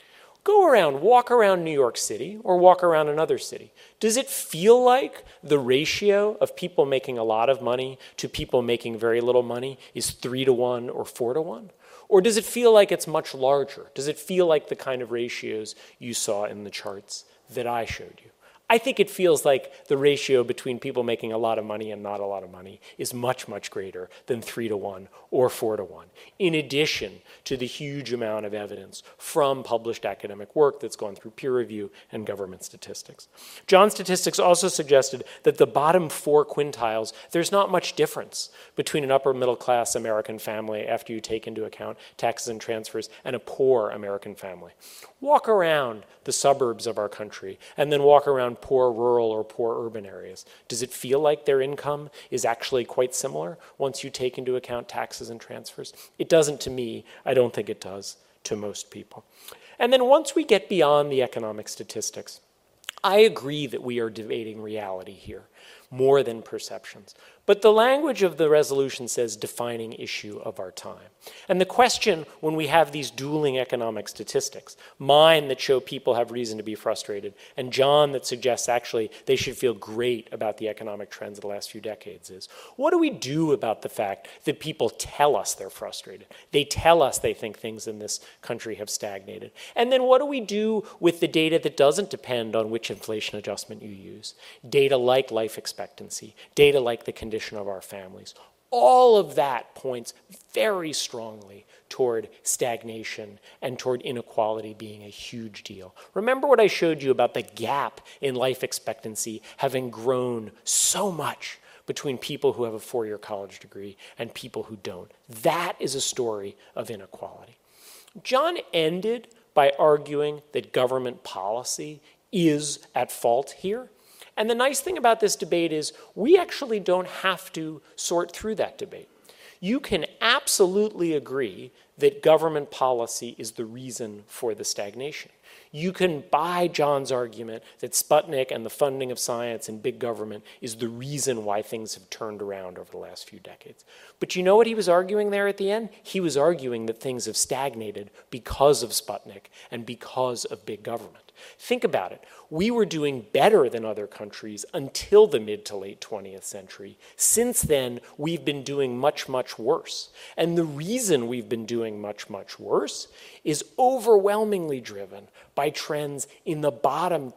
Go around, walk around New York City or walk around another city. Does it feel like the ratio of people making a lot of money to people making very little money is 3 to 1 or 4 to 1? Or does it feel like it's much larger? Does it feel like the kind of ratios you saw in the charts that I showed you? I think it feels like the ratio between people making a lot of money and not a lot of money is much, much greater than 3 to 1 or 4 to 1, in addition to the huge amount of evidence from published academic work that's gone through peer review and government statistics. John's statistics also suggested that the bottom 4 quintiles, there's not much difference between an upper middle class American family after you take into account taxes and transfers and a poor American family. Walk around the suburbs of our country and then walk around poor rural or poor urban areas. Does it feel like their income is actually quite similar once you take into account taxes and transfers? It doesn't to me. I don't think it does to most people. And then once we get beyond the economic statistics, I agree that we are debating reality here more than perceptions. But the language of the resolution says defining issue of our time. And the question when we have these dueling economic statistics, mine that show people have reason to be frustrated, and John that suggests actually they should feel great about the economic trends of the last few decades is, what do we do about the fact that people tell us they're frustrated? They tell us they think things in this country have stagnated. And then what do we do with the data that doesn't depend on which inflation adjustment you use? Data like life expectancy, data like the condition of our families. All of that points very strongly toward stagnation and toward inequality being a huge deal. Remember what I showed you about the gap in life expectancy having grown so much between people who have a 4-year college degree and people who don't. That is a story of inequality. John ended by arguing that government policy is at fault here. And the nice thing about this debate is we actually don't have to sort through that debate. You can absolutely agree that government policy is the reason for the stagnation. You can buy John's argument that Sputnik and the funding of science and big government is the reason why things have turned around over the last few decades. But you know what he was arguing there at the end? He was arguing that things have stagnated because of Sputnik and because of big government. Think about it. We were doing better than other countries until the mid to late 20th century. Since then, we've been doing much, much worse. And the reason we've been doing much, much worse is overwhelmingly driven by trends in the bottom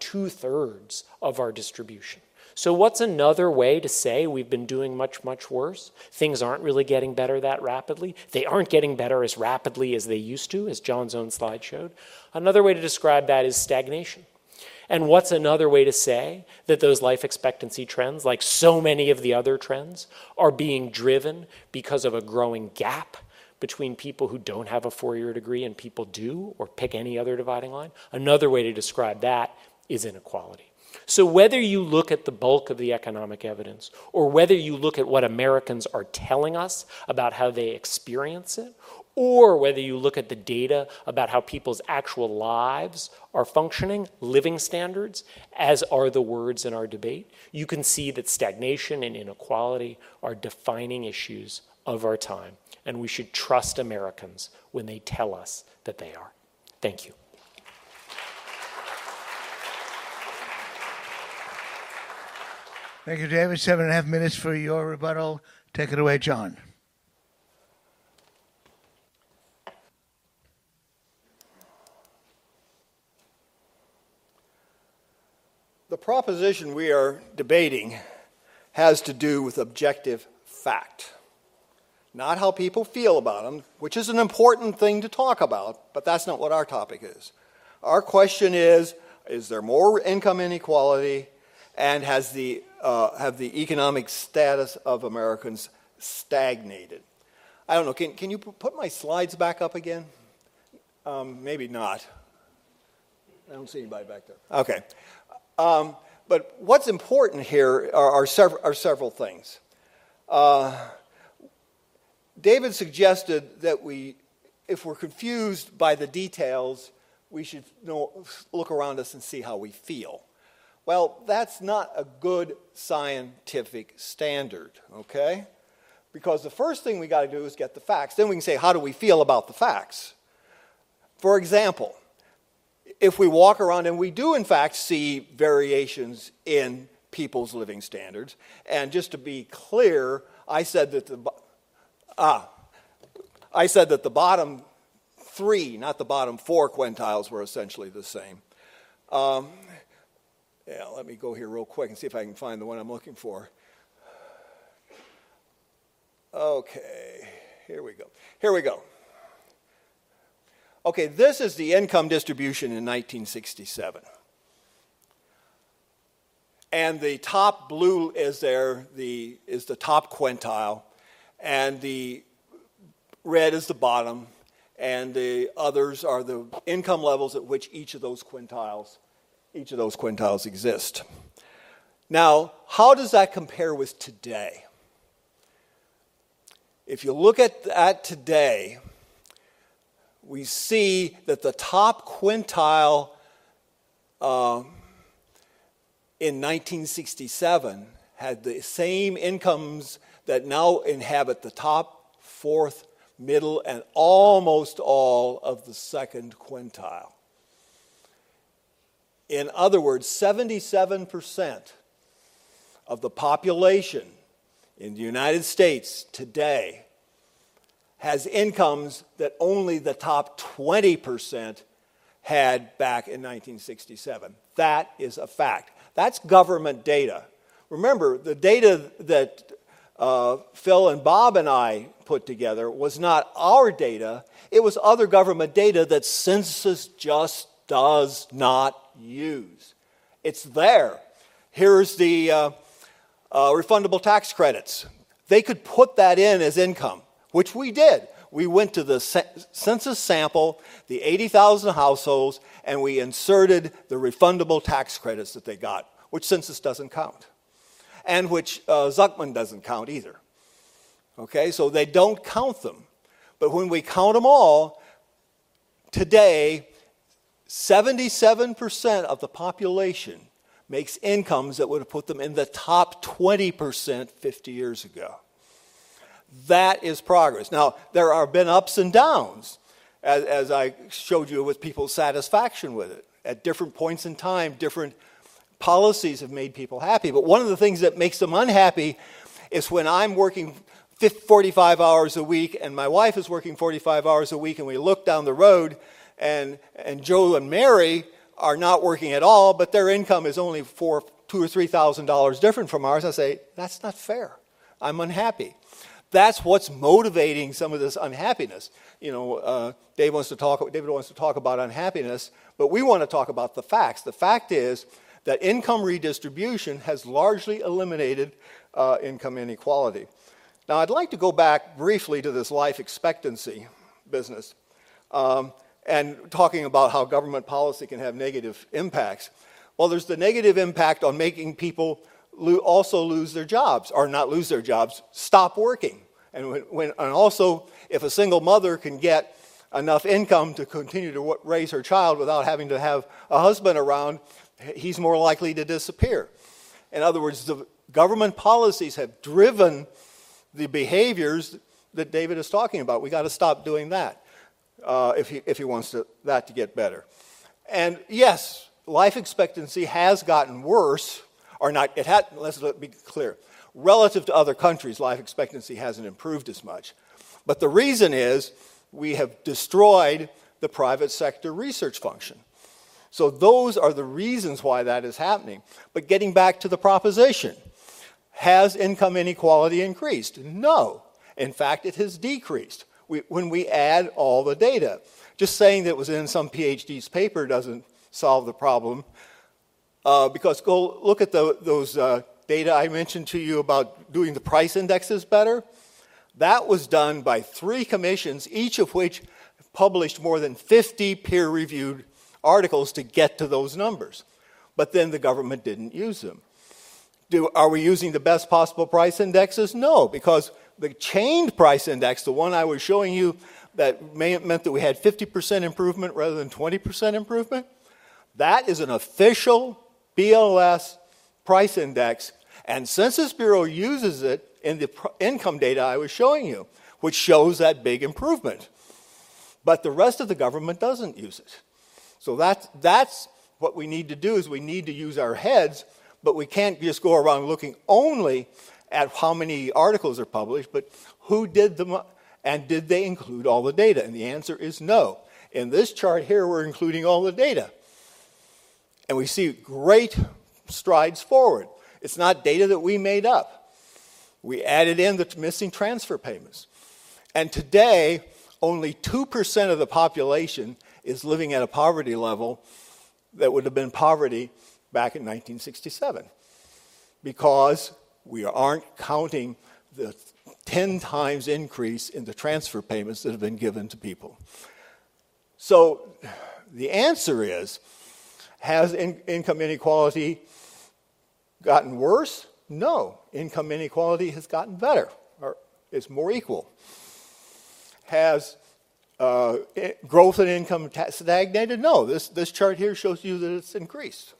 2/3 of our distribution. So what's another way to say we've been doing much, much worse? Things aren't really getting better that rapidly. They aren't getting better as rapidly as they used to, as John's own slide showed. Another way to describe that is stagnation. And what's another way to say that those life expectancy trends, like so many of the other trends, are being driven because of a growing gap between people who don't have a 4-year degree and people do, or pick any other dividing line? Another way to describe that is inequality. So whether you look at the bulk of the economic evidence or whether you look at what Americans are telling us about how they experience it, or whether you look at the data about how people's actual lives are functioning, living standards, as are the words in our debate, you can see that stagnation and inequality are defining issues of our time, and we should trust Americans when they tell us that they are. Thank you. Thank you, David. 7.5 minutes for your rebuttal. Take it away, John. The proposition we are debating has to do with objective fact, not how people feel about them, which is an important thing to talk about, but that's not what our topic is. Our question is there more income inequality, and have the economic status of Americans stagnated? I don't know. Can you put my slides back up again? Maybe not. I don't see anybody back there. Okay. But what's important here are several things. David suggested that if we're confused by the details, we should look around us and see how we feel. Well, that's not a good scientific standard, okay? Because the first thing we got to do is get the facts. Then we can say, how do we feel about the facts? For example, if we walk around and we do in fact see variations in people's living standards, and just to be clear, I said that the bottom 3, not the bottom 4 quintiles were essentially the same. Let me go here real quick and see if I can find the one I'm looking for. Okay, here we go. Okay, this is the income distribution in 1967. And the top blue is the top quintile, and the red is the bottom, and the others are the income levels at which each of those quintiles exist. Now, how does that compare with today? If you look at that today, we see that the top quintile in 1967 had the same incomes that now inhabit the top, 4th, middle, and almost all of the second quintile. In other words, 77% of the population in the United States today has incomes that only the top 20% had back in 1967. That is a fact. That's government data. Remember, the data that Phil and Bob and I put together was not our data. It was other government data that census just does not use. It's there. Here's the refundable tax credits. They could put that in as income, which we did. We went to the census sample, the 80,000 households, and we inserted the refundable tax credits that they got, which census doesn't count, and which Zuckman doesn't count either. Okay, so they don't count them. But when we count them all, today, 77% of the population makes incomes that would have put them in the top 20% 50 years ago. That is progress. Now, there have been ups and downs, as I showed you with people's satisfaction with it. At different points in time, different policies have made people happy. But one of the things that makes them unhappy is when I'm working 45 hours a week and my wife is working 45 hours a week, and we look down the road and Joe and Mary are not working at all, but their income is only $2,000 or $3,000 different from ours. I say, that's not fair. I'm unhappy. That's what's motivating some of this unhappiness. David wants to talk about unhappiness, but we want to talk about the facts. The fact is that income redistribution has largely eliminated income inequality. Now, I'd like to go back briefly to this life expectancy business and talking about how government policy can have negative impacts. Well, there's the negative impact on making people also lose their jobs, or not lose their jobs, stop working. And also, if a single mother can get enough income to continue to raise her child without having to have a husband around, he's more likely to disappear. In other words, the government policies have driven the behaviors that David is talking about. We got to stop doing that if he wants that to get better. And yes, life expectancy has gotten worse, or not. Let's be clear. Relative to other countries, life expectancy hasn't improved as much. But the reason is we have destroyed the private sector research function. So those are the reasons why that is happening. But getting back to the proposition, has income inequality increased? No. In fact, it has decreased when we add all the data. Just saying that it was in some PhD's paper doesn't solve the problem. Because go look at those data I mentioned to you about doing the price indexes better. That was done by 3 commissions, each of which published more than 50 peer-reviewed articles to get to those numbers. But then the government didn't use them. Are we using the best possible price indexes? No, because the chained price index, the one I was showing you that meant that we had 50% improvement rather than 20% improvement, that is an official BLS price index, and Census Bureau uses it in the income data I was showing you, which shows that big improvement. But the rest of the government doesn't use it. So that's what we need to do, is we need to use our heads, but we can't just go around looking only at how many articles are published, but who did them, and did they include all the data? And the answer is no. In this chart here, we're including all the data. And we see great strides forward. It's not data that we made up. We added in the missing transfer payments. And today, only 2% of the population is living at a poverty level that would have been poverty back in 1967, because we aren't counting the 10 times increase in the transfer payments that have been given to people. So the answer is, has income inequality gotten worse? No. Income inequality has gotten better, or is more equal. Has growth in income stagnated? No. This chart here shows you that it's increased.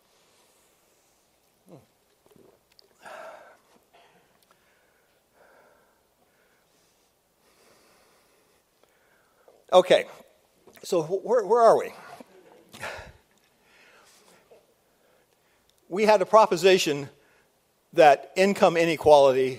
Okay, so where are we? We had a proposition that income inequality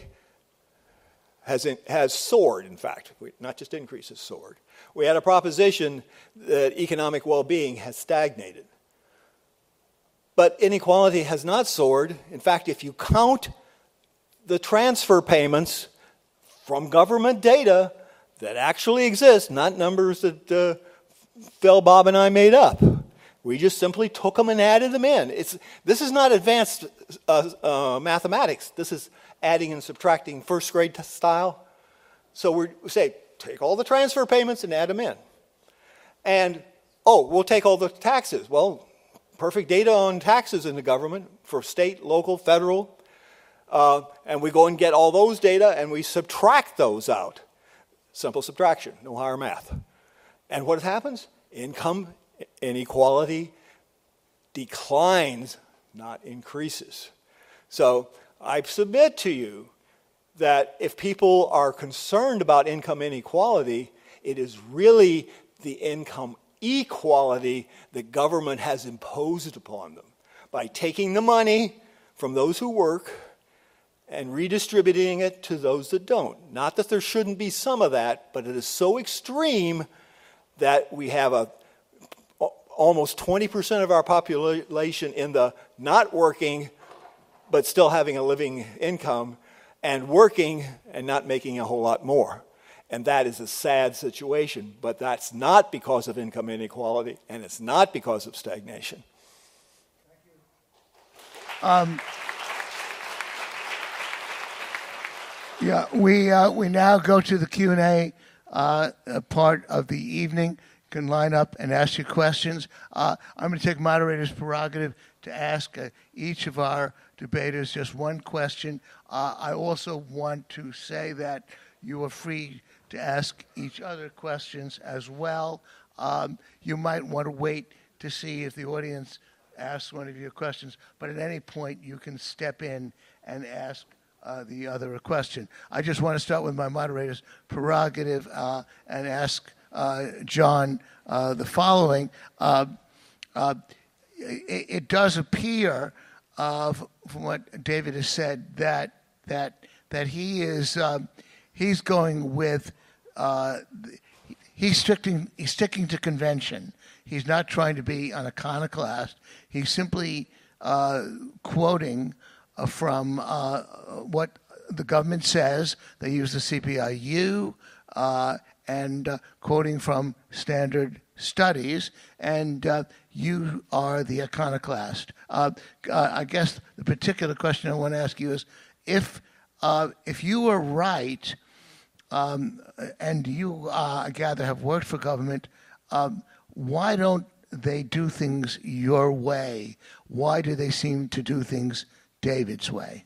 has soared, in fact, not just increased, has soared. We had a proposition that economic well-being has stagnated. But inequality has not soared. In fact, if you count the transfer payments from government data that actually exist, not numbers that Phil, Bob, and I made up. We just simply took them and added them in. This is not advanced mathematics. This is adding and subtracting first grade style. So we say, take all the transfer payments and add them in. And, we'll take all the taxes. Well, perfect data on taxes in the government for state, local, federal. And we go and get all those data and we subtract those out. Simple subtraction, no higher math. And what happens? Income inequality declines, not increases. So I submit to you that if people are concerned about income inequality, it is really the income equality that government has imposed upon them by taking the money from those who work and redistributing it to those that don't. Not that there shouldn't be some of that, but it is so extreme that we have almost 20% of our population in the not working but still having a living income, and working and not making a whole lot more. And that is a sad situation, but that's not because of income inequality, and it's not because of stagnation. Yeah, we now go to the Q&A part of the evening. You can line up and ask your questions. I'm going to take moderator's prerogative to ask each of our debaters just one question. I also want to say that you are free to ask each other questions as well. You might want to wait to see if the audience asks one of your questions, but at any point you can step in and ask the other a question. I just want to start with my moderator's prerogative and ask John the following. It does appear, from what David has said, that he is he's going with he's sticking to convention. He's not trying to be an iconoclast. He's simply quoting from what the government says. They use the CPIU and quoting from standard studies, and you are the iconoclast. I guess the particular question I want to ask you is, if you were right, and you, I gather, have worked for government, why don't they do things your way? Why do they seem to do things David's way?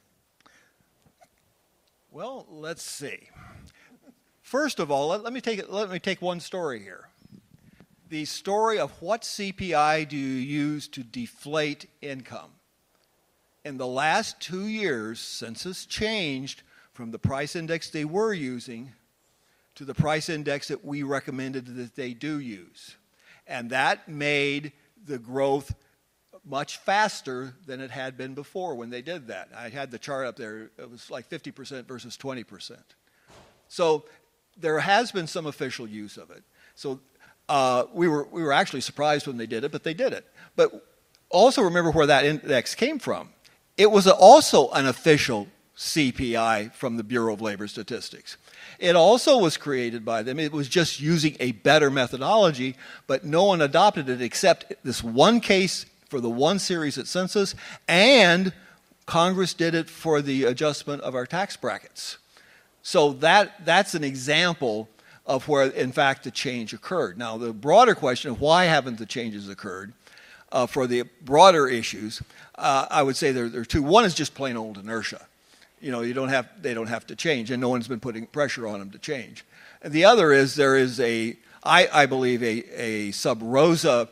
Well, let's see. First of all, let me take one story here. The story of what CPI do you use to deflate income. In the last 2 years, census changed from the price index they were using to the price index that we recommended that they do use. And that made the growth much faster than it had been before when they did that. I had the chart up there. It was like 50% versus 20%. So there has been some official use of it. So we were actually surprised when they did it, but they did it. But also remember where that index came from. It was also an official CPI from the Bureau of Labor Statistics. It also was created by them. It was just using a better methodology, but no one adopted it except this one case for the one series at census, and Congress did it for the adjustment of our tax brackets. So that's an example of where, in fact, the change occurred. Now, the broader question of why haven't the changes occurred for the broader issues, I would say there are two. One is just plain old inertia. You know, they don't have to change, and no one's been putting pressure on them to change. And the other is there is I believe, a sub rosa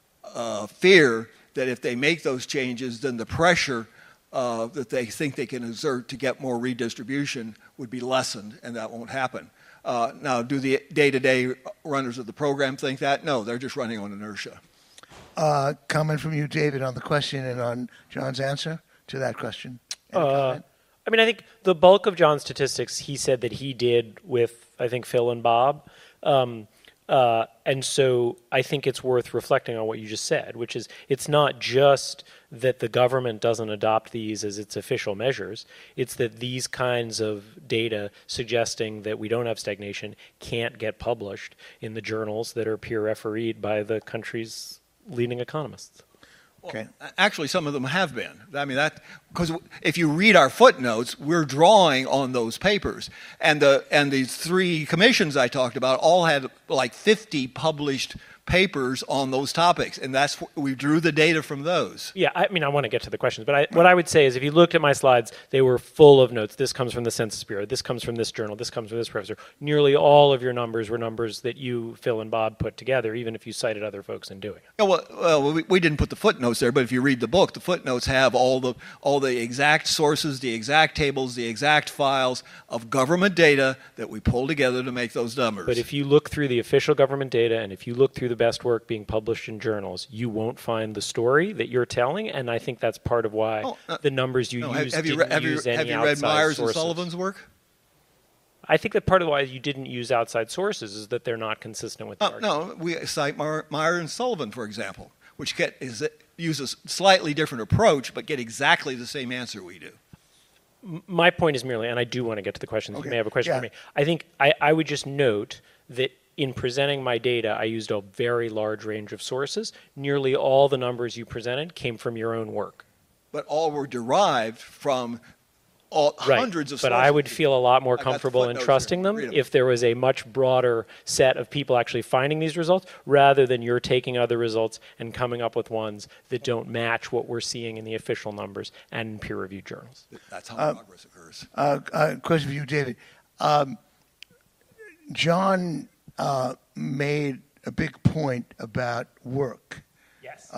fear that if they make those changes, then the pressure that they think they can exert to get more redistribution would be lessened, and that won't happen. Now, do the day-to-day runners of the program think that? No, they're just running on inertia. Comment from you, David, on the question and on John's answer to that question. I mean, I think the bulk of John's statistics, he said that he did with, I think, Phil and Bob. And so I think it's worth reflecting on what you just said, which is it's not just that the government doesn't adopt these as its official measures. It's that these kinds of data suggesting that we don't have stagnation can't get published in the journals that are peer refereed by the country's leading economists. Okay. Well, actually, some of them have been. I mean, because if you read our footnotes, we're drawing on those papers, and the three commissions I talked about all had like 50 published papers on those topics, and we drew the data from those. Yeah, I mean, I want to get to the questions, but what I would say is if you looked at my slides, they were full of notes. This comes from the Census Bureau. This comes from this journal. This comes from this professor. Nearly all of your numbers were numbers that you, Phil, and Bob put together, even if you cited other folks in doing it. Well, we didn't put the footnotes there, but if you read the book, the footnotes have all the exact sources, the exact tables, the exact files of government data that we pulled together to make those numbers. But if you look through the official government data and if you look through the best work being published in journals, you won't find the story that you're telling, and I think that's part of why the numbers you used didn't use any outside sources. Have you read Myers and Sullivan's work? I think that part of why you didn't use outside sources is that they're not consistent with the argument. No, we cite Myers and Sullivan, for example, which use a slightly different approach, but get exactly the same answer we do. My point is merely, and I do want to get to the questions. Okay. You may have a question for me. I think I would just note that in presenting my data, I used a very large range of sources. Nearly all the numbers you presented came from your own work. But all were derived from hundreds of sources. But I would feel a lot more comfortable in trusting them if there was a much broader set of people actually finding these results, rather than you're taking other results and coming up with ones that don't match what we're seeing in the official numbers and in peer-reviewed journals. That's how progress occurs. Question for you, David. John made a big point about work. Yes.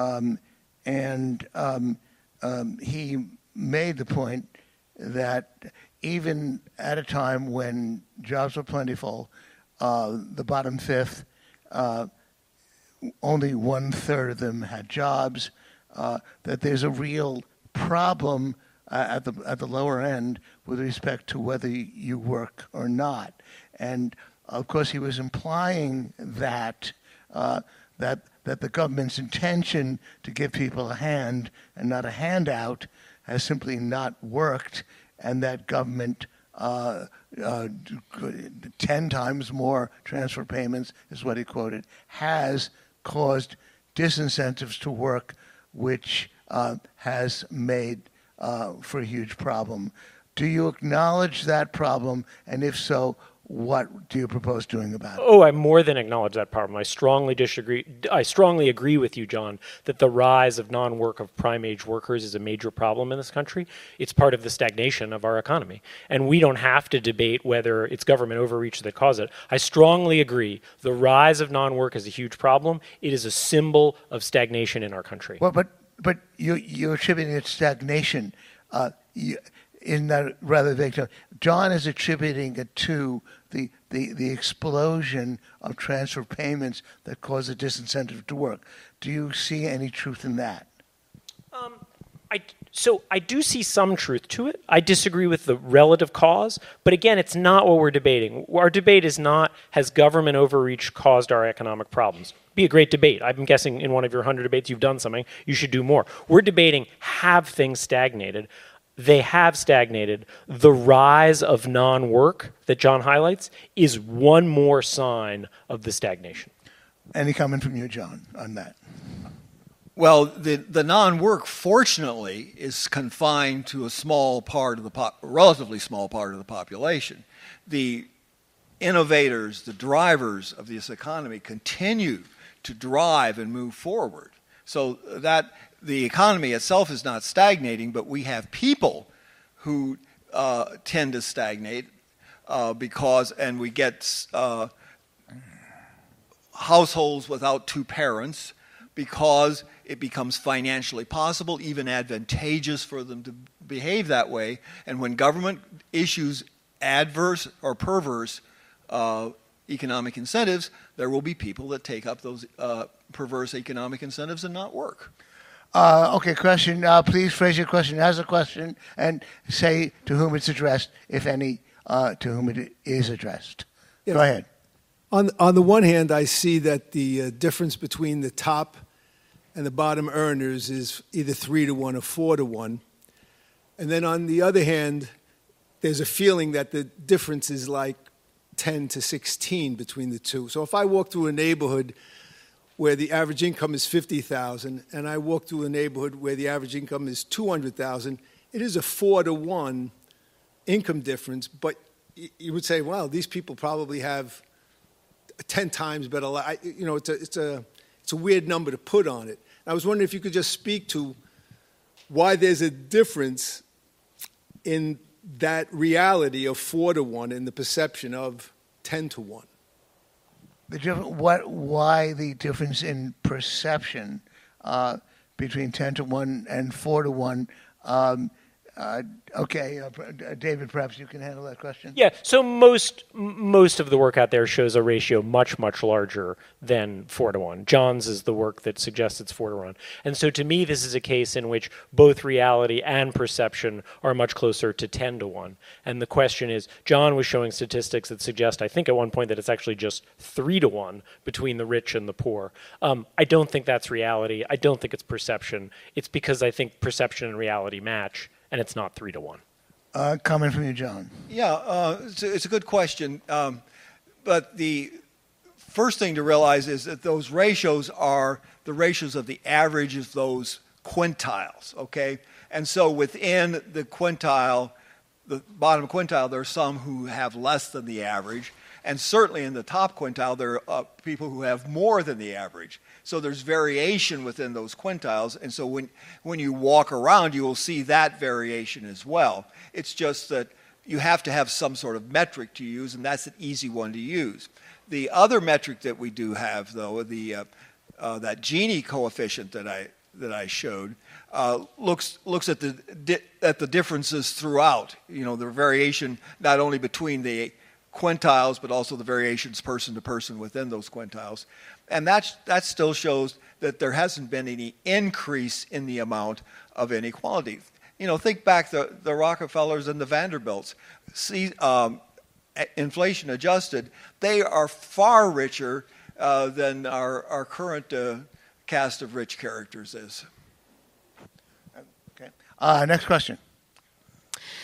He made the point that even at a time when jobs were plentiful, the bottom fifth, only 1/3 of them had jobs, that there's a real problem at the lower end with respect to whether you work or not. And of course, he was implying that that the government's intention to give people a hand and not a handout has simply not worked, and that government 10 times more transfer payments is what he quoted, has caused disincentives to work, which has made for a huge problem. Do you acknowledge that problem? And if so, what do you propose doing about it? Oh, I more than acknowledge that problem. I strongly disagree. I strongly agree with you, John, that the rise of non-work of prime-age workers is a major problem in this country. It's part of the stagnation of our economy. And we don't have to debate whether it's government overreach that caused it. I strongly agree. The rise of non-work is a huge problem. It is a symbol of stagnation in our country. Well, but you're attributing it to stagnation. In that rather vague, John is attributing it to the explosion of transfer payments that cause a disincentive to work. Do you see any truth in that? So I do see some truth to it. I disagree with the relative cause, but again, it's not what we're debating. Our debate is not, has government overreach caused our economic problems? Be a great debate. I'm guessing in one of your 100 debates you've done something. You should do more. We're debating, have things stagnated? They have stagnated. The rise of non-work that John highlights is one more sign of the stagnation. Any comment from you, John, on that? Well, the non-work, fortunately, is confined to a small part of relatively small part of the population. The innovators, the drivers of this economy continue to drive and move forward. So that the economy itself is not stagnating, but we have people who tend to stagnate and we get households without two parents because it becomes financially possible, even advantageous for them to behave that way. And when government issues adverse or perverse economic incentives, there will be people that take up those perverse economic incentives and not work. Okay, question. Please phrase your question as a question and say to whom it's addressed, if any, to whom it is addressed. Yeah. Go ahead. On the one hand, I see that the difference between the top and the bottom earners is either 3-to-1 or 4-to-1. And then on the other hand, there's a feeling that the difference is like 10 to 16 between the two. So if I walk through a neighborhood where the average income is $50,000 and I walk through a neighborhood where the average income is $200,000, it is a 4-to-1 income difference. But you would say, well, these people probably have 10 times better life. You know, it's a weird number to put on it. I was wondering if you could just speak to why there's a difference in that reality of 4-to-1 and the perception of 10-to-1. Why the difference in perception between 10-to-1 and 4-to-1? David, perhaps you can handle that question. Yeah, so most of the work out there shows a ratio much, much larger than 4-to-1. John's is the work that suggests it's 4-to-1. And so to me, this is a case in which both reality and perception are much closer to 10-to-1. And the question is, John was showing statistics that suggest, I think at one point, that it's actually just 3-to-1 between the rich and the poor. I don't think that's reality. I don't think it's perception. It's because I think perception and reality match, and it's not 3-to-1. Comment from you, John. Yeah, it's a good question. But the first thing to realize is that those ratios are the ratios of the average of those quintiles, okay? And so within the quintile, the bottom quintile, there are some who have less than the average. And certainly in the top quintile, there are people who have more than the average. So there's variation within those quintiles. And so when you walk around, you will see that variation as well. It's just that you have to have some sort of metric to use, and that's an easy one to use. The other metric that we do have, though, that Gini coefficient that I showed, looks at the differences throughout. You know, the variation not only between the quintiles, but also the variations person to person within those quintiles. And that still shows that there hasn't been any increase in the amount of inequality. You know, think back the Rockefellers and the Vanderbilts. See, inflation adjusted, they are far richer than our current cast of rich characters is. Okay. Next question.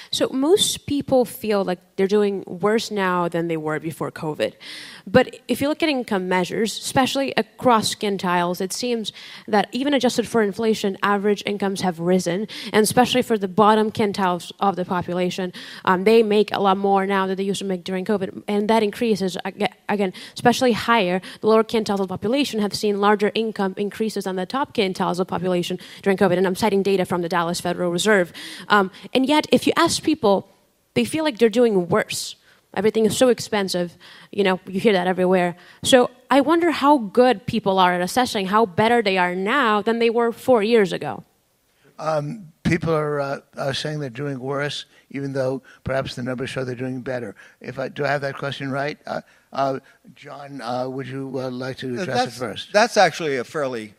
So most people feel like they're doing worse now than they were before COVID. But if you look at income measures, especially across quintiles, it seems that even adjusted for inflation, average incomes have risen. And especially for the bottom quintiles of the population, they make a lot more now than they used to make during COVID. And that increase is, again, especially higher. The lower quintiles of the population have seen larger income increases than the top quintiles of the population during COVID. And I'm citing data from the Dallas Federal Reserve. And yet, if you ask people, they feel like they're doing worse. Everything is so expensive. You hear that everywhere. So I wonder how good people are at assessing how better they are now than they were 4 years ago. People are saying they're doing worse, even though perhaps the numbers show they're doing better. Do I have that question right? John, would you like to address it first? That's actually a fairly,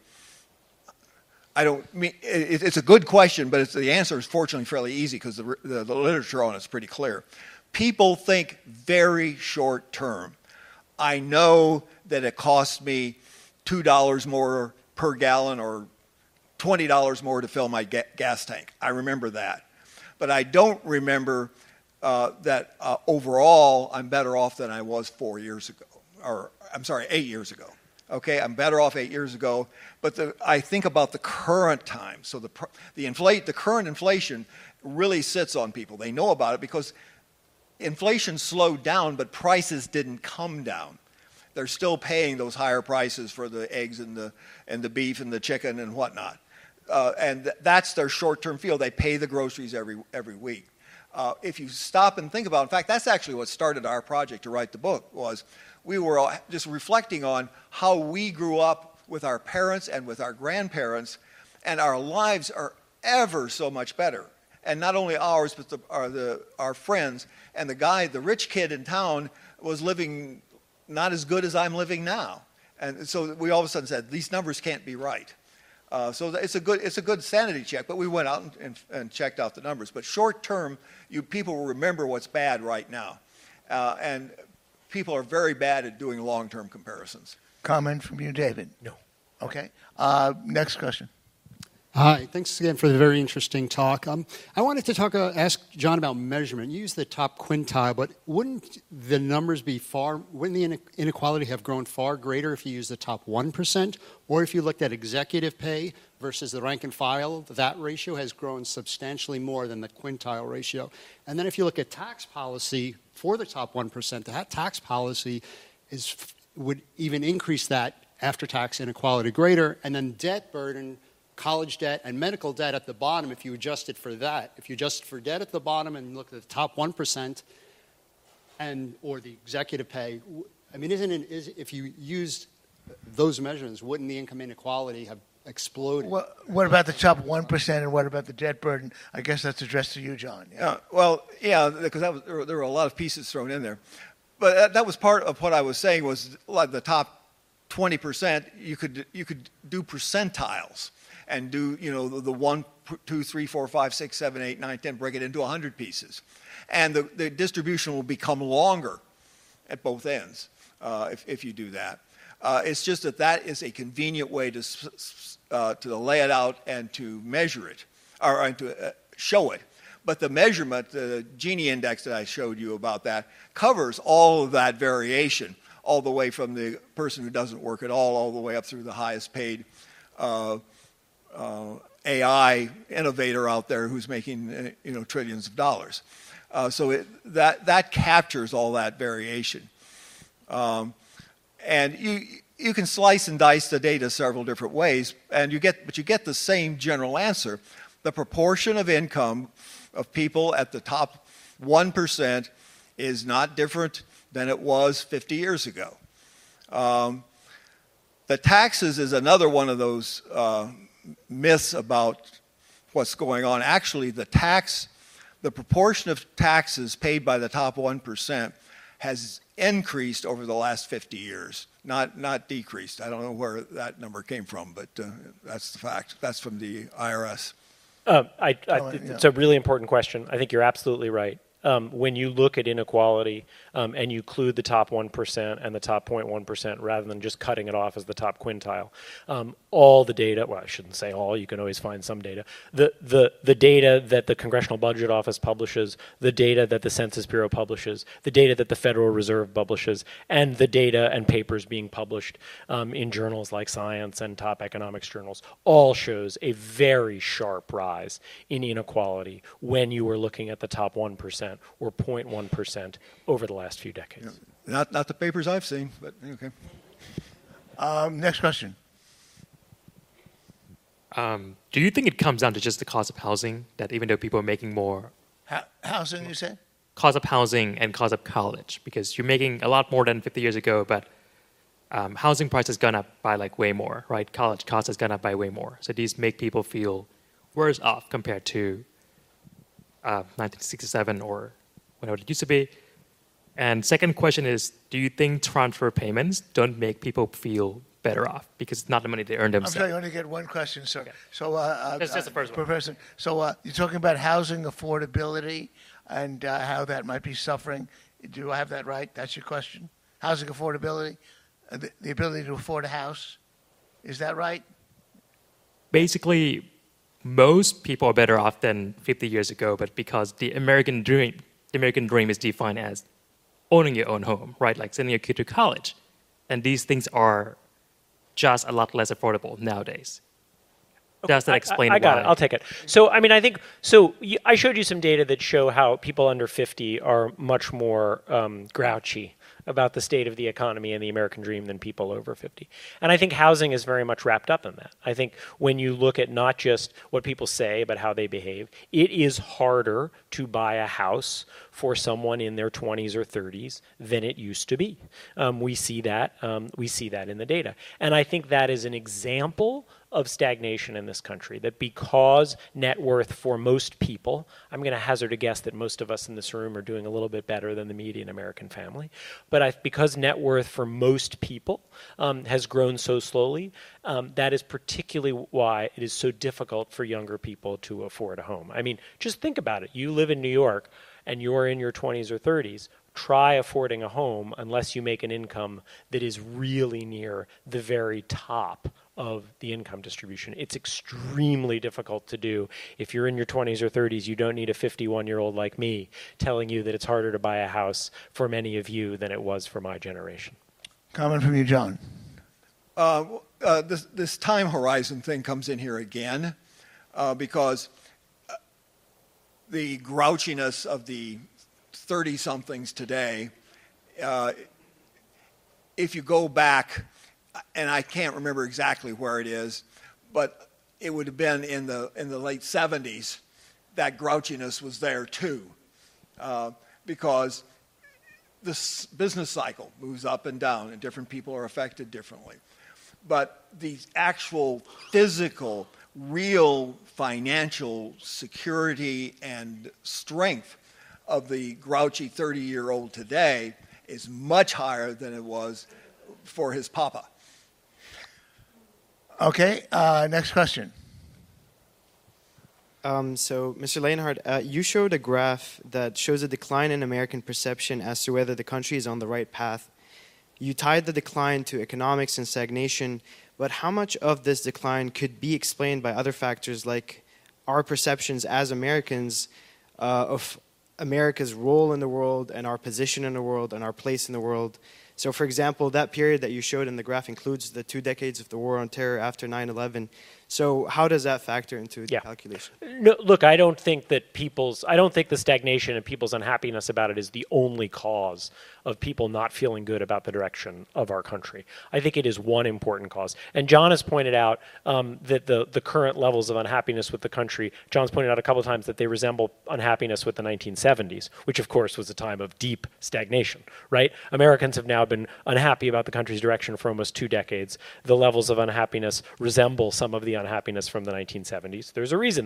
I don't mean, it's a good question, but the answer is fortunately fairly easy because the literature on it is pretty clear. People think very short term. I know that it costs me $2 more per gallon or $20 more to fill my gas tank. I remember that. But I don't remember that overall I'm better off than I was 4 years ago. Or, I'm sorry, 8 years ago. Okay, I'm better off 8 years ago. But I think about the current time. So the current inflation really sits on people. They know about it because inflation slowed down, but prices didn't come down. They're still paying those higher prices for the eggs and the beef and the chicken and whatnot. And that's their short-term feel. They pay the groceries every week. If you stop and think about it, in fact, that's actually what started our project to write the book, was we were just reflecting on how we grew up with our parents and with our grandparents, and our lives are ever so much better. And not only ours, but our friends. And the rich kid in town was living not as good as I'm living now. And so we all of a sudden said, these numbers can't be right. So it's a good sanity check, but we went out and checked out the numbers. But short term, people will remember what's bad right now. And people are very bad at doing long-term comparisons. Comment from you, David? No. Okay. Next question. Hi, thanks again for the very interesting talk. I wanted to ask John about measurement. You used the top quintile, but wouldn't the inequality have grown far greater if you used the top 1%? Or if you looked at executive pay versus the rank and file, that ratio has grown substantially more than the quintile ratio. And then if you look at tax policy for the top 1%, that tax policy would even increase that after-tax inequality greater. And then debt burden, college debt and medical debt at the bottom, if you adjust it for that, if you adjust for debt at the bottom and look at the top 1% or the executive pay, I mean, if you used those measurements, wouldn't the income inequality have exploded? Well, what about the top 1% and what about the debt burden? I guess that's addressed to you, John. Yeah. Because there were a lot of pieces thrown in there. But that was part of what I was saying was like the top 20%, you could do percentiles. And do, the 1, 2, 3, 4, 5, 6, 7, 8, 9, 10, break it into 100 pieces. And the distribution will become longer at both ends if you do that. It's just that is a convenient way to lay it out and to measure it, or to show it. But the measurement, the Gini index that I showed you about that, covers all of that variation, all the way from the person who doesn't work at all the way up through the highest paid AI innovator out there who's making trillions of dollars. So that captures all that variation. And you can slice and dice the data several different ways, and you get the same general answer. The proportion of income of people at the top 1% is not different than it was 50 years ago. The taxes is another one of those myths about what's going on. Actually, the proportion of taxes paid by the top 1% has increased over the last 50 years, not decreased. I don't know where that number came from, but that's the fact. That's from the IRS. It's a really important question. I think you're absolutely right. when you look at inequality and you include the top 1% and the top 0.1% rather than just cutting it off as the top quintile, all the data, well, I shouldn't say all, you can always find some data, the data that the Congressional Budget Office publishes, the data that the Census Bureau publishes, the data that the Federal Reserve publishes, and the data and papers being published in journals like Science and top economics journals, all shows a very sharp rise in inequality when you were looking at the top 1% or 0.1% over the last few decades. Yeah. Not the papers I've seen, but okay. Next question. Do you think it comes down to just the cost of housing, that even though people are making more? Housing, you said? Cost of housing and cost of college, because you're making a lot more than 50 years ago, but housing price has gone up by like way more, right? College cost has gone up by way more. So these make people feel worse off compared to 1967 or whatever it used to be. And second question is, do you think transfer payments don't make people feel better off because it's not the money they earn themselves? I'm sorry, you only get one question, sir. Okay. So, That's just the first one. Professor, so you're talking about housing affordability and how that might be suffering. Do I have that right? That's your question? Housing affordability, the ability to afford a house. Is that right? Basically, most people are better off than 50 years ago, but because the American dream is defined as owning your own home, right? Like sending your kid to college. And these things are just a lot less affordable nowadays. Does that explain I got why? it. I'll take it. So, I mean, I think, so I showed you some data that show how people under 50 are much more grouchy about the state of the economy and the American dream than people over 50. And I think housing is very much wrapped up in that. I think when you look at not just what people say, but how they behave, it is harder to buy a house for someone in their 20s or 30s than it used to be. We see that in the data. And I think that is an example of stagnation in this country, that because net worth for most people, I'm going to hazard a guess that most of us in this room are doing a little bit better than the median American family, but because net worth for most people has grown so slowly, that is particularly why it is so difficult for younger people to afford a home. I mean, just think about it. You live in New York and you're in your 20s or 30s, try affording a home unless you make an income that is really near the very top of the income distribution. It's extremely difficult to do. If you're in your 20s or 30s, you don't need a 51-year-old like me telling you that it's harder to buy a house for many of you than it was for my generation. Comment from you, John. This time horizon thing comes in here again because the grouchiness of the 30-somethings today, if you go back, and I can't remember exactly where it is, but it would have been in the late 70s, that grouchiness was there too, because the business cycle moves up and down, and different people are affected differently. But the actual physical, real financial security and strength of the grouchy 30-year-old today is much higher than it was for his papa. Okay, next question. So, Mr. Leonhardt, you showed a graph that shows a decline in American perception as to whether the country is on the right path. You tied the decline to economics and stagnation, but how much of this decline could be explained by other factors like our perceptions as Americans of America's role in the world and our position in the world and our place in the world? So, for example, that period that you showed in the graph includes the 2 decades of the war on terror after 9/11. So how does that factor into the calculation? No, look, I don't think the stagnation and people's unhappiness about it is the only cause of people not feeling good about the direction of our country. I think it is one important cause. And John has pointed out that the current levels of unhappiness with the country, John's pointed out a couple of times that they resemble unhappiness with the 1970s, which of course was a time of deep stagnation, right? Americans have now been unhappy about the country's direction for almost 2 decades. The levels of unhappiness resemble some of the unhappiness from the 1970s. There's a reason there.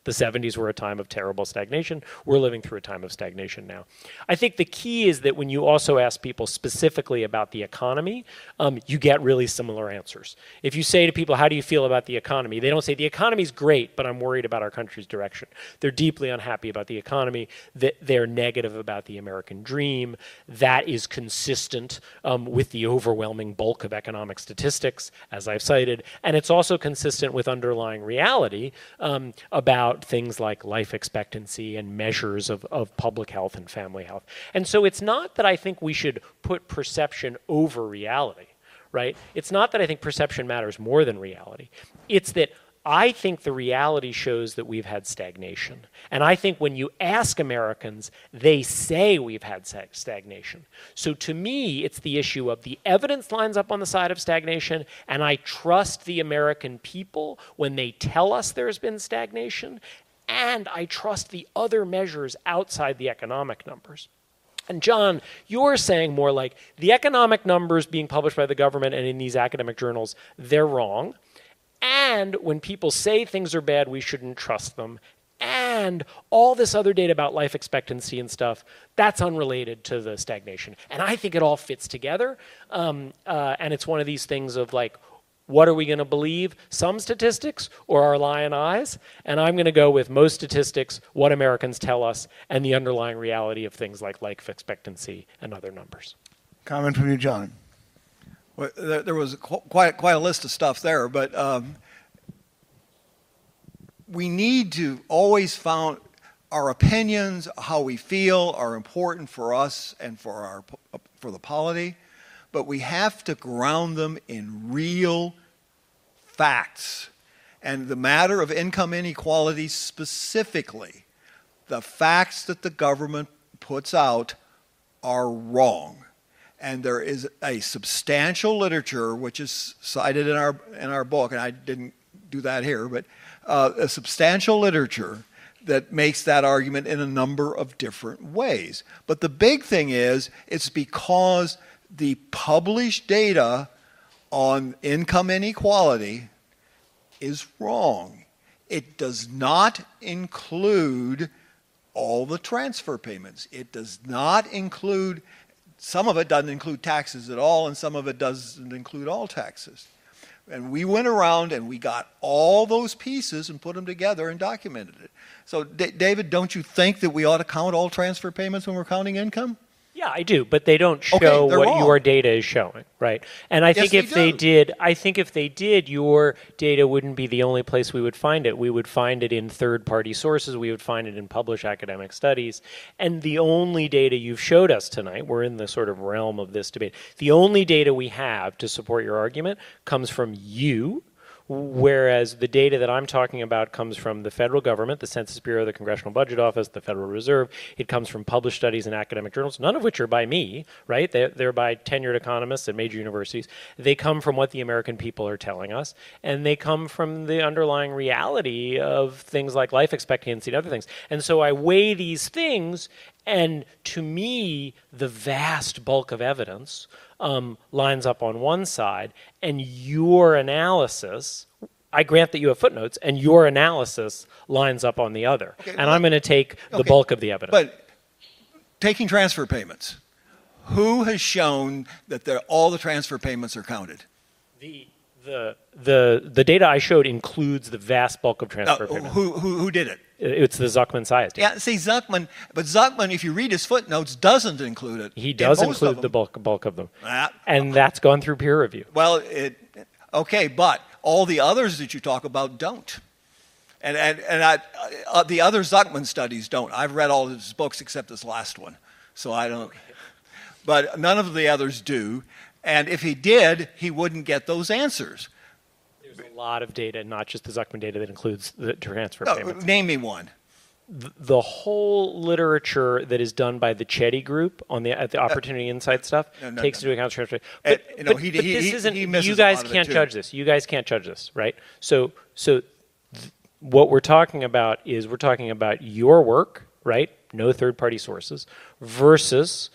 The 70s were a time of terrible stagnation. We're living through a time of stagnation now. I think the key is that when you also ask people specifically about the economy, you get really similar answers. If you say to people, how do you feel about the economy? They don't say, the economy's great, but I'm worried about our country's direction. They're deeply unhappy about the economy. They're negative about the American dream. That is consistent with the overwhelming bulk of economic statistics, as I've cited. And it's also consistent with underlying reality about things like life expectancy and measures of public health and family health. And so it's not that I think we should put perception over reality, right? It's not that I think perception matters more than reality. It's that I think the reality shows that we've had stagnation. And I think when you ask Americans, they say we've had stagnation. So to me, it's the issue of the evidence lines up on the side of stagnation, and I trust the American people when they tell us there's been stagnation, and I trust the other measures outside the economic numbers. And John, you're saying more like the economic numbers being published by the government and in these academic journals, they're wrong. And when people say things are bad, we shouldn't trust them. And all this other data about life expectancy and stuff, that's unrelated to the stagnation. And I think it all fits together. And it's one of these things of like, what are we going to believe? Some statistics or our lion eyes? And I'm going to go with most statistics, what Americans tell us, and the underlying reality of things like life expectancy and other numbers. Comment from you, John. Well, there was quite a list of stuff there, but we need to always found our opinions, how we feel, are important for us and for the polity, but we have to ground them in real facts. And the matter of income inequality specifically, the facts that the government puts out are wrong. And there is a substantial literature, which is cited in our book, and I didn't do that here, but a substantial literature that makes that argument in a number of different ways. But the big thing is, it's because the published data on income inequality is wrong. It does not include all the transfer payments. It does not include, some of it doesn't include taxes at all, and some of it doesn't include all taxes. And we went around and we got all those pieces and put them together and documented it. So, David, don't you think that we ought to count all transfer payments when we're counting income? Yeah, I do, but they don't show what wrong. Your data is showing, right? And I think if they did, your data wouldn't be the only place we would find it. We would find it in third-party sources. We would find it in published academic studies. And the only data you've showed us tonight, we're in the sort of realm of this debate, the only data we have to support your argument comes from you, whereas the data that I'm talking about comes from the federal government, the Census Bureau, the Congressional Budget Office, the Federal Reserve. It comes from published studies in academic journals, none of which are by me, right? They're by tenured economists at major universities. They come from what the American people are telling us, and they come from the underlying reality of things like life expectancy and other things. And so I weigh these things, and to me, the vast bulk of evidence lines up on one side, and your analysis, I grant that you have footnotes, and your analysis lines up on the other. Okay, and I'm going to take the bulk of the evidence. But taking transfer payments, who has shown that all the transfer payments are counted? The data I showed includes the vast bulk of transfer payments. Who did it? It's the Zuckman-Science data. Yeah, see, Zuckman, if you read his footnotes, doesn't include it. He does include the bulk of them. And that's gone through peer review. Well, okay, but all the others that you talk about don't. And the other Zuckman studies don't. I've read all of his books except this last one, so I don't. But none of the others do. And if he did, he wouldn't get those answers. There's a lot of data, not just the Zuckman data, that includes the transfer payments. Name me one. The whole literature that is done by the Chetty Group on the Opportunity Insight stuff takes into account transfer. But this isn't. You guys can't judge this. You guys can't judge this, right? So what we're talking about is we're talking about your work, right? No third-party sources, versus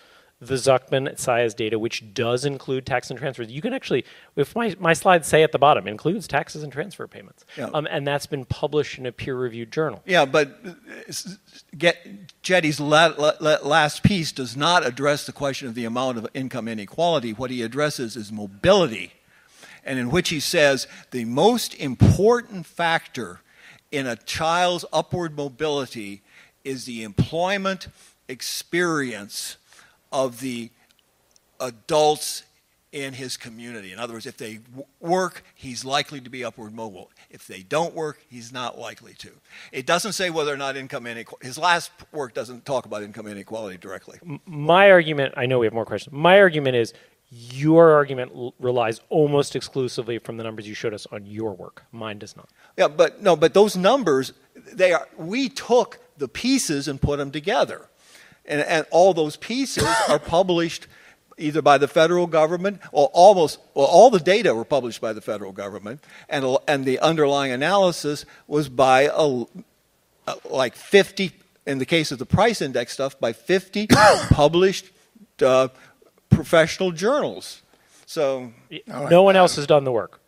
the Zuckman-Sias data, which does include tax and transfers. You can actually, if my slides say at the bottom, includes taxes and transfer payments. Yeah. And that's been published in a peer-reviewed journal. Yeah, but Jetty's last piece does not address the question of the amount of income inequality. What he addresses is mobility, and in which he says the most important factor in a child's upward mobility is the employment experience of the adults in his community. In other words, if they work, he's likely to be upward mobile. If they don't work, he's not likely to. It doesn't say whether or not income inequality. His last work doesn't talk about income inequality directly. My argument, I know we have more questions. My argument is your argument relies almost exclusively from the numbers you showed us on your work. Mine does not. Yeah, but those numbers, we took the pieces and put them together. And all those pieces are published either by the federal government, or all the data were published by the federal government, and the underlying analysis was by like 50, in the case of the price index stuff, by 50 published professional journals. So no one else has done the work.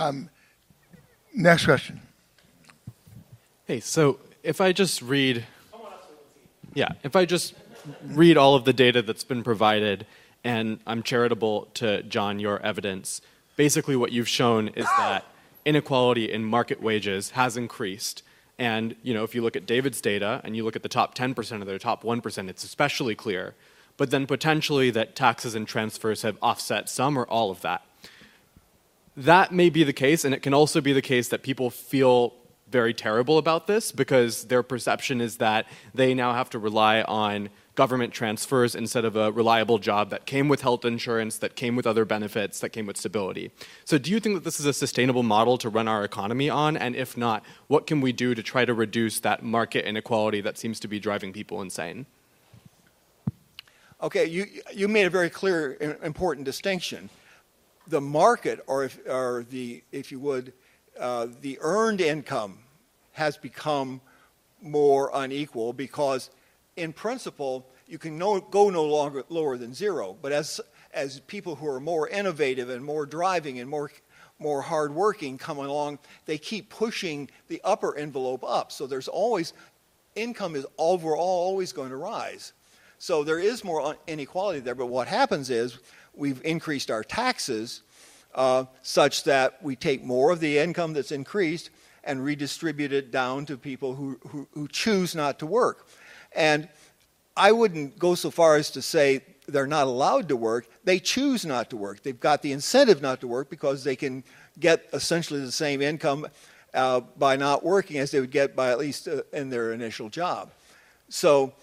Next question. Hey, so if I just read all of the data that's been provided, and I'm charitable to John, your evidence, basically what you've shown is that inequality in market wages has increased. And if you look at David's data and you look at the top 10% or the top 1%, it's especially clear. But then potentially that taxes and transfers have offset some or all of that. That may be the case, and it can also be the case that people feel very terrible about this because their perception is that they now have to rely on government transfers instead of a reliable job that came with health insurance, that came with other benefits, that came with stability. So do you think that this is a sustainable model to run our economy on? And if not, what can we do to try to reduce that market inequality that seems to be driving people insane? Okay, you made a very clear and important distinction. The market, if you would, the earned income has become more unequal because, in principle, you can go no longer lower than zero. But as people who are more innovative and more driving and more hardworking come along, they keep pushing the upper envelope up. So income is overall always going to rise. So there is more inequality there. But what happens is we've increased our taxes such that we take more of the income that's increased and redistribute it down to people who choose not to work. And I wouldn't go so far as to say they're not allowed to work. They choose not to work. They've got the incentive not to work because they can get essentially the same income by not working as they would get by at least in their initial job. So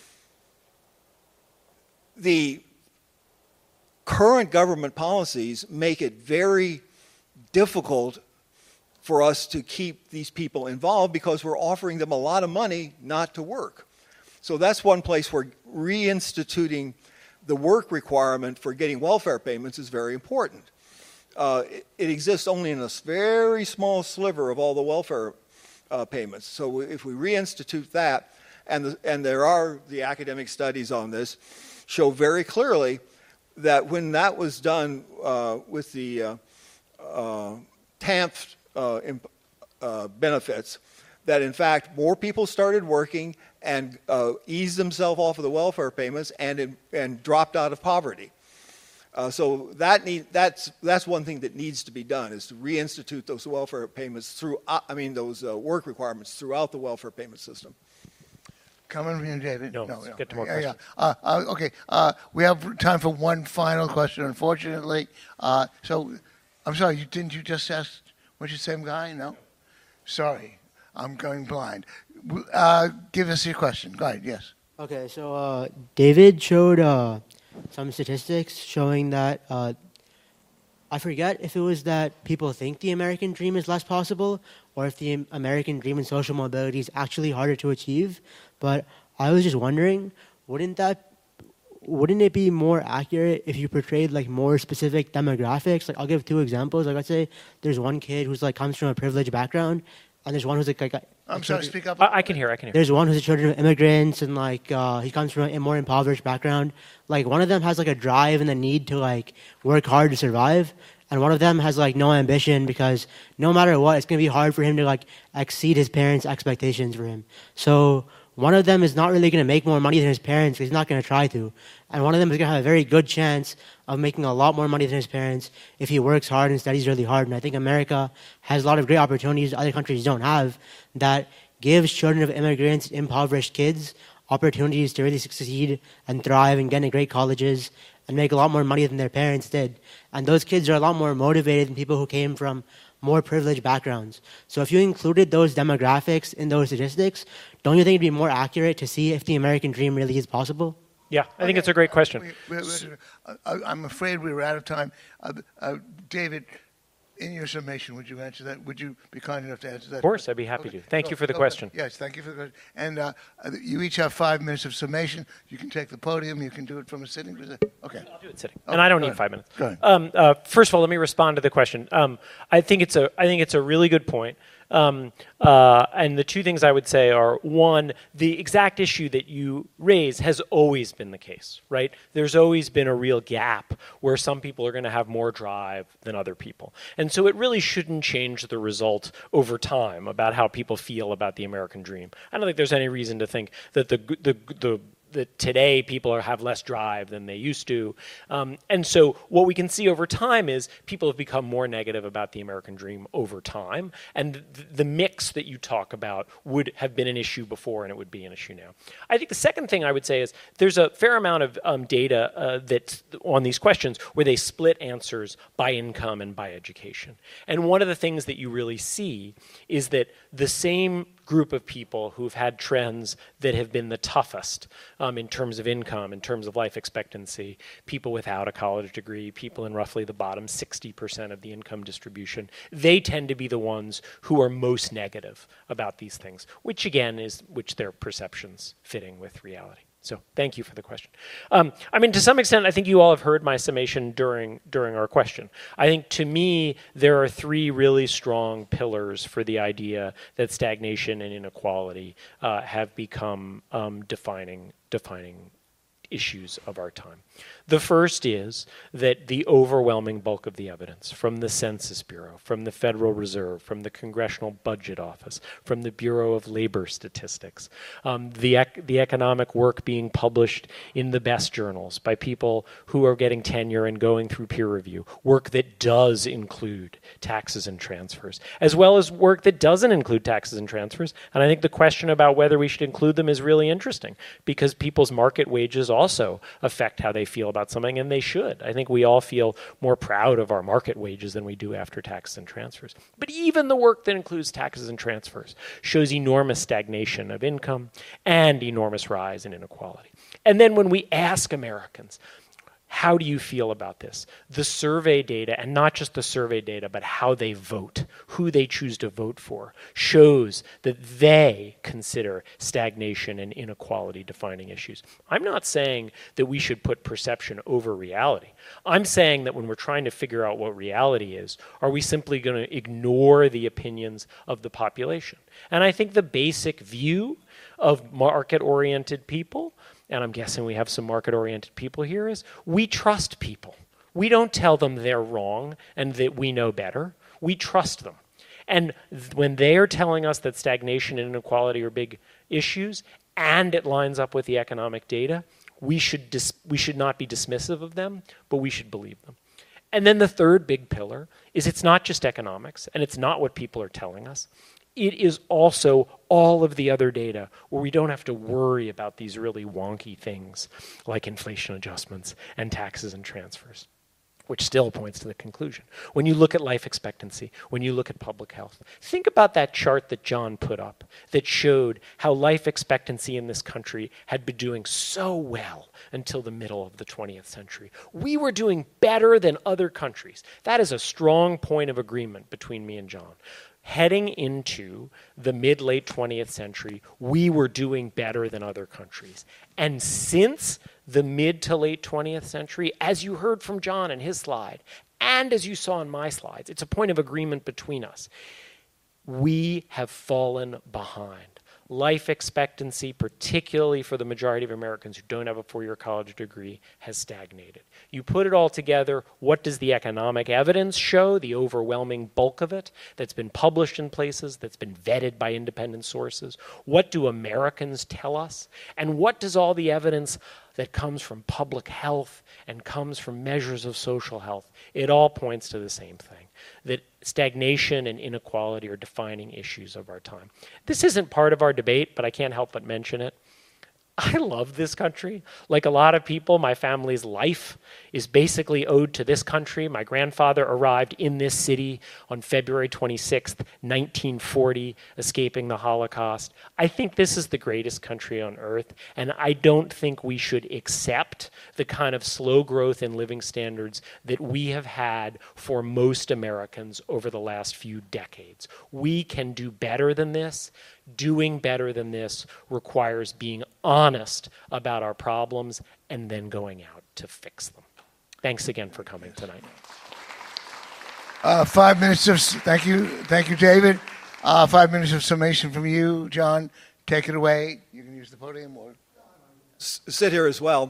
the current government policies make it very difficult for us to keep these people involved because we're offering them a lot of money not to work. So that's one place where reinstituting the work requirement for getting welfare payments is very important. It exists only in a very small sliver of all the welfare payments. So if we reinstitute that, and there are the academic studies on this, show very clearly that when that was done with the TANF benefits, that in fact more people started working and eased themselves off of the welfare payments and dropped out of poverty. So that's one thing that needs to be done, is to reinstitute those welfare payments those work requirements throughout the welfare payment system. Coming from you, David. No, get to more questions. Okay, we have time for one final question, unfortunately. So, I'm sorry, didn't you just ask, was you the same guy? No? Sorry, I'm going blind. Give us your question. Go ahead, yes. Okay, so David showed some statistics showing that, I forget if it was that people think the American dream is less possible or if the American dream and social mobility is actually harder to achieve. But I was just wondering, wouldn't it be more accurate if you portrayed like more specific demographics? Like I'll give two examples. Like let's say there's one kid who's like comes from a privileged background, and there's one who's like I'm sorry, speak up. I can hear. There's one who's the children of immigrants, and like he comes from a more impoverished background. Like one of them has like a drive and the need to like work hard to survive, and one of them has like no ambition because no matter what, it's gonna be hard for him to like exceed his parents' expectations for him. So one of them is not really gonna make more money than his parents because he's not gonna try to, and one of them is gonna have a very good chance of making a lot more money than his parents if he works hard and studies really hard. And I think America has a lot of great opportunities other countries don't have that gives children of immigrants, impoverished kids, opportunities to really succeed and thrive and get into great colleges and make a lot more money than their parents did. And those kids are a lot more motivated than people who came from more privileged backgrounds. So if you included those demographics in those statistics, don't you think it'd be more accurate to see if the American dream really is possible? Yeah, I think it's a great question. I'm afraid we're out of time. David, in your summation, would you answer that? Would you be kind enough to answer that? Of course, I'd be happy to. Thank you for the question. Yes, thank you for the question. And you each have 5 minutes of summation. You can take the podium. You can do it from a sitting position. Okay. I'll do it sitting. And I don't need 5 minutes. Go ahead. First of all, let me respond to the question. I think it's a really good point. And the two things I would say are, one, the exact issue that you raise has always been the case, right? There's always been a real gap where some people are going to have more drive than other people. And so it really shouldn't change the result over time about how people feel about the American dream. I don't think there's any reason to think that that today people have less drive than they used to. And so what we can see over time is people have become more negative about the American dream over time. And the mix that you talk about would have been an issue before and it would be an issue now. I think the second thing I would say is there's a fair amount of data that's on these questions where they split answers by income and by education. And one of the things that you really see is that the same group of people who've had trends that have been the toughest in terms of income, in terms of life expectancy, people without a college degree, people in roughly the bottom 60% of the income distribution, they tend to be the ones who are most negative about these things, which again is their perceptions fitting with reality. So thank you for the question. To some extent, I think you all have heard my summation during our question. I think to me, there are 3 really strong pillars for the idea that stagnation and inequality have become defining issues of our time. The first is that the overwhelming bulk of the evidence from the Census Bureau, from the Federal Reserve, from the Congressional Budget Office, from the Bureau of Labor Statistics, the economic work being published in the best journals by people who are getting tenure and going through peer review, work that does include taxes and transfers, as well as work that doesn't include taxes and transfers. And I think the question about whether we should include them is really interesting because people's market wages also affect how they feel about something, and they should. I think we all feel more proud of our market wages than we do after taxes and transfers. But even the work that includes taxes and transfers shows enormous stagnation of income and enormous rise in inequality. And then when we ask Americans, how do you feel about this? The survey data, and not just the survey data, but how they vote, who they choose to vote for, shows that they consider stagnation and inequality defining issues. I'm not saying that we should put perception over reality. I'm saying that when we're trying to figure out what reality is, are we simply going to ignore the opinions of the population? And I think the basic view of market-oriented people, and I'm guessing we have some market-oriented people here, is we trust people. We don't tell them they're wrong and that we know better. We trust them. And when they are telling us that stagnation and inequality are big issues, and it lines up with the economic data, we should not be dismissive of them, but we should believe them. And then the third big pillar is it's not just economics, and it's not what people are telling us. It is also all of the other data where we don't have to worry about these really wonky things like inflation adjustments and taxes and transfers, which still points to the conclusion. When you look at life expectancy, when you look at public health, think about that chart that John put up that showed how life expectancy in this country had been doing so well until the middle of the 20th century. We were doing better than other countries. That is a strong point of agreement between me and John. Heading into the mid-late 20th century, we were doing better than other countries. And since the mid to late 20th century, as you heard from John in his slide, and as you saw in my slides, it's a point of agreement between us. we have fallen behind. Life expectancy, particularly for the majority of Americans who don't have a four-year college degree, has stagnated. You put it all together, what does the economic evidence show, the overwhelming bulk of it, that's been published in places, that's been vetted by independent sources? What do Americans tell us? And what does all the evidence that comes from public health and comes from measures of social health? It all points to the same thing, that stagnation and inequality are defining issues of our time. This isn't part of our debate, but I can't help but mention it. I love this country. Like a lot of people, my family's life is basically owed to this country. My grandfather arrived in this city on February 26th, 1940, escaping the Holocaust. I think this is the greatest country on earth, and I don't think we should accept the kind of slow growth in living standards that we have had for most Americans over the last few decades. We can do better than this. Doing better than this requires being honest about our problems and then going out to fix them. Thanks again for coming tonight. 5 minutes of, thank you, David. 5 minutes of summation from you, John. Take it away. You can use the podium or sit here as well.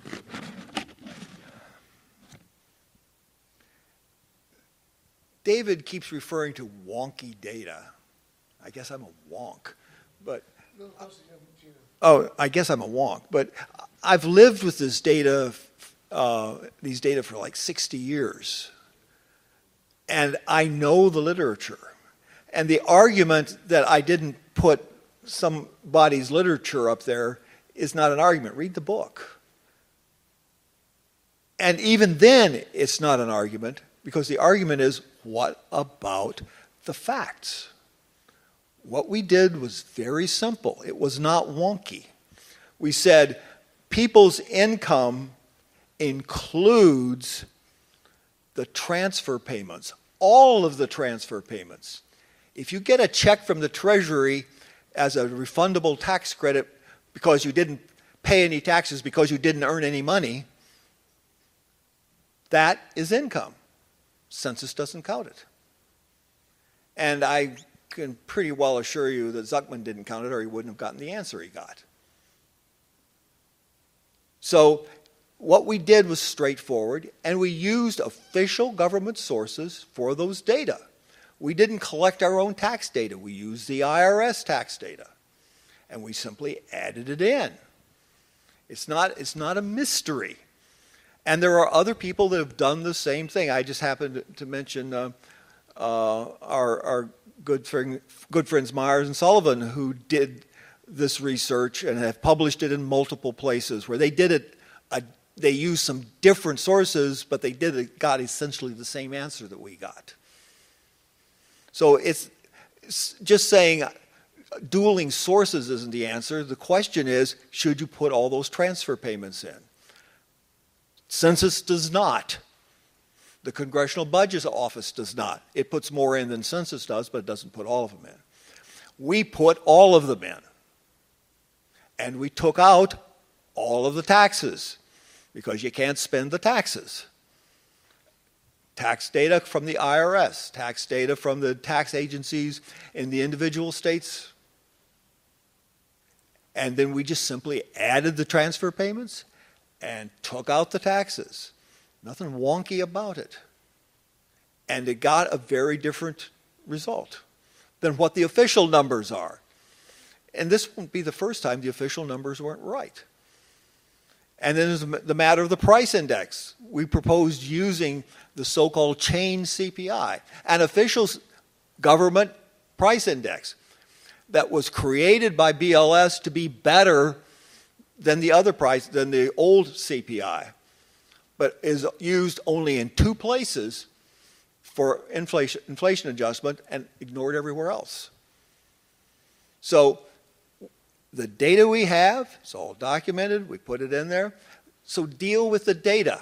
David keeps referring to wonky data. I guess I'm a wonk, but I guess I'm a wonk. But I've lived with this data, these data for like 60 years, and I know the literature. And the argument that I didn't put somebody's literature up there is not an argument. Read the book. And even then, it's not an argument, because the argument is, what about the facts? What we did was very simple. It was not wonky. We said people's income includes the transfer payments, all of the transfer payments. If you get a check from the Treasury as a refundable tax credit because you didn't pay any taxes because you didn't earn any money, that is income. Census doesn't count it. And I can pretty well assure you that Zuckman didn't count it, or he wouldn't have gotten the answer he got. So what we did was straightforward, and we used official government sources for those data. We didn't collect our own tax data. We used the IRS tax data, and we simply added it in. It's not a mystery. And there are other people that have done the same thing. I just happened to mention our good friends Myers and Sullivan, who did this research and have published it in multiple places, where they did it. They used some different sources, but they got essentially the same answer that we got. So it's just saying dueling sources isn't the answer. The question is, should you put all those transfer payments in? Census does not. The Congressional Budget Office does not. It puts more in than Census does, but it doesn't put all of them in. We put all of them in. And we took out all of the taxes, because you can't spend the taxes. Tax data from the IRS, tax data from the tax agencies in the individual states. And then we just simply added the transfer payments and took out the taxes. Nothing wonky about it. And it got a very different result than what the official numbers are. And this won't be the first time the official numbers weren't right. And then there's the matter of the price index. We proposed using the so-called chain CPI, an official government price index that was created by BLS to be better than the old CPI, but is used only in 2 places for inflation adjustment and ignored everywhere else. So the data we have, it's all documented, we put it in there. So deal with the data.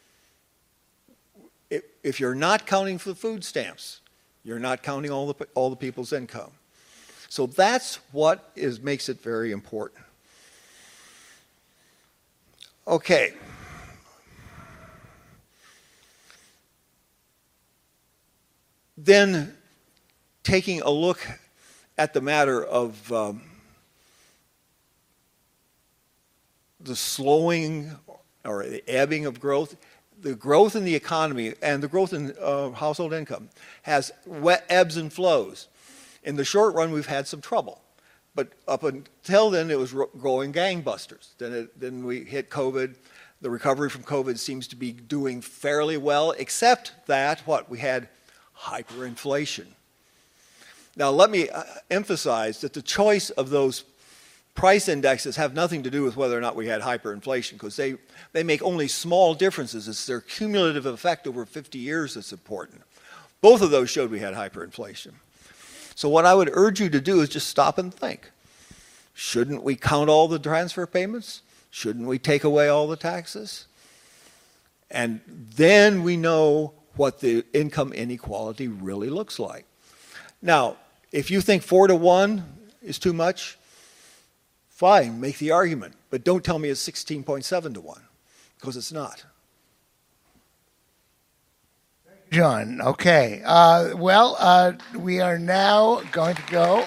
If you're not counting for the food stamps, you're not counting all the people's income. So that's what makes it very important. Okay. Then taking a look at the matter of the slowing or the ebbing of growth, the growth in the economy and the growth in household income has ebbs and flows. In the short run, we've had some trouble. But up until then, it was growing gangbusters. Then we hit COVID. The recovery from COVID seems to be doing fairly well, except that, we had hyperinflation. Now, let me emphasize that the choice of those price indexes have nothing to do with whether or not we had hyperinflation, because they make only small differences. It's their cumulative effect over 50 years that's important. Both of those showed we had hyperinflation. So what I would urge you to do is just stop and think. Shouldn't we count all the transfer payments? Shouldn't we take away all the taxes? And then we know what the income inequality really looks like. Now, if you think 4-to-1 is too much, fine, make the argument. But don't tell me it's 16.7-to-1, because it's not. John, okay. We are now going to go.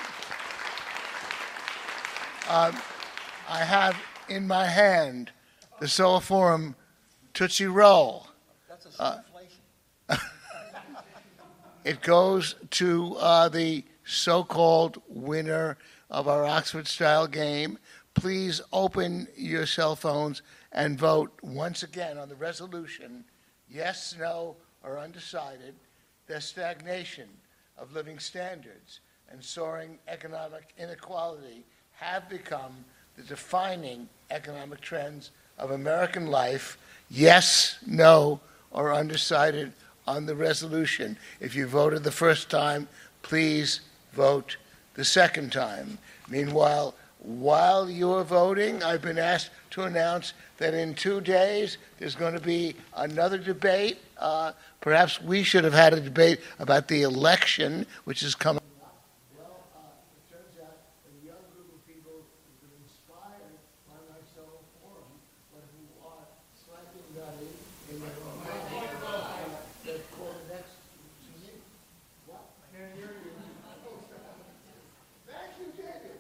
I have in my hand the Solar Forum Tootsie Roll. That's a inflation. It goes to the so-called winner of our Oxford-style game. Please open your cell phones and vote once again on the resolution, yes, no, or undecided, the stagnation of living standards and soaring economic inequality have become the defining economic trends of American life. Yes, no, or undecided on the resolution. If you voted the first time, please vote the second time. Meanwhile, while you are voting, I've been asked to announce that in 2 days there's going to be another debate. Perhaps we should have had a debate about the election, which is coming up. Well, it turns out a young group of people who've been inspired by my Solar Forum, but who are slightly nutty in their own mind, that call the next to me. What? I can't hear you. Thank you, David.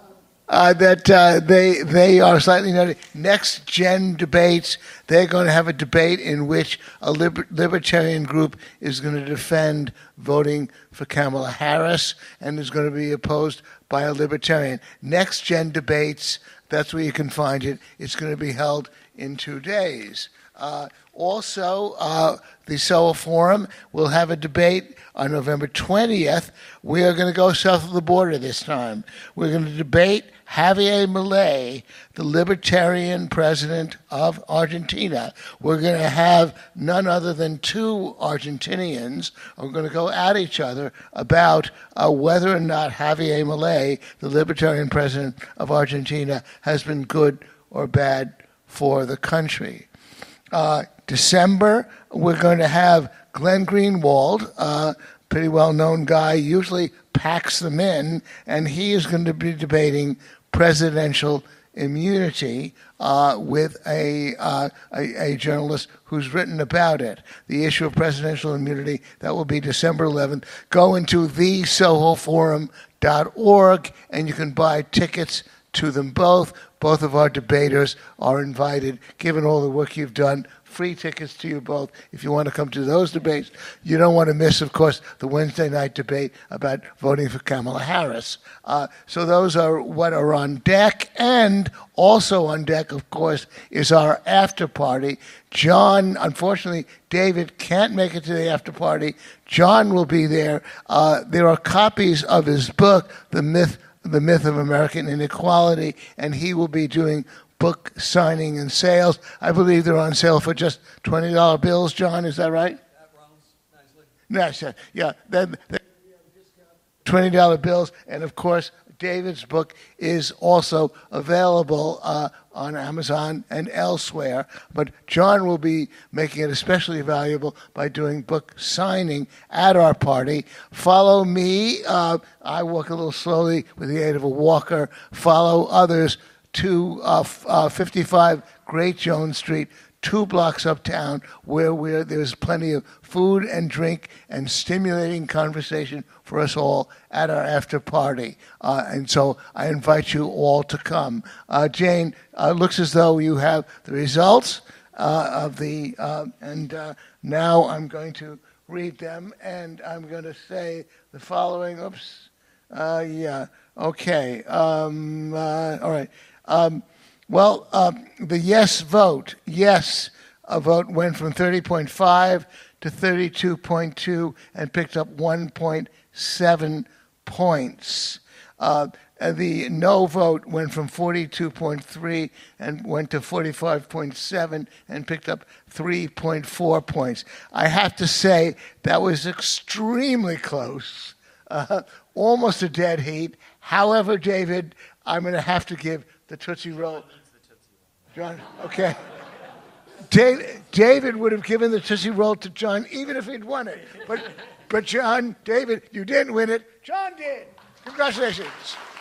They are slightly nutty. Next Gen debates, they're going to have a debate in which a libertarian group is going to defend voting for Kamala Harris and is going to be opposed by a libertarian. Next Gen debates, that's where you can find it. It's going to be held in 2 days. Also, the Solar Forum will have a debate on November 20th. We are going to go south of the border this time. We're going to debate Javier Milei, the libertarian president of Argentina. We're going to have none other than 2 Argentinians who are going to go at each other about whether or not Javier Milei, the libertarian president of Argentina, has been good or bad for the country. December, we're going to have Glenn Greenwald, pretty well-known guy, usually packs them in, and he is going to be debating presidential immunity with a journalist who's written about it. The issue of presidential immunity, that will be December 11th. Go into thesohoforum.org, and you can buy tickets to them both. Both of our debaters are invited, given all the work you've done. Free tickets to you both if you want to come to those debates. You don't want to miss, of course, the Wednesday night debate about voting for Kamala Harris. So those are what are on deck. And also on deck, of course, is our after party. John, unfortunately, David can't make it to the after party. John will be there. There are copies of his book, The Myth of American Inequality, and he will be doing book signing and sales. I believe they're on sale for just $20 bills, John, is that right? That runs nicely. Nice, yeah. Then $20 bills, and of course, David's book is also available on Amazon and elsewhere, but John will be making it especially valuable by doing book signing at our party. Follow me. I walk a little slowly with the aid of a walker. Follow others to 55 Great Jones Street, 2 blocks uptown where there's plenty of food and drink and stimulating conversation for us all at our after party. And so I invite you all to come. Jane, looks as though you have the results of the, now I'm going to read them, and I'm going to say the following. Oops. Okay. All right. The yes vote went from 30.5 to 32.2 and picked up 1.7 points. The no vote went from 42.3 and went to 45.7 and picked up 3.4 points. I have to say that was extremely close, almost a dead heat. However, David, I'm going to have to give the Tootsie Roll. John, okay. David would have given the Tootsie Roll to John even if he'd won it. But John, David, you didn't win it. John did. Congratulations.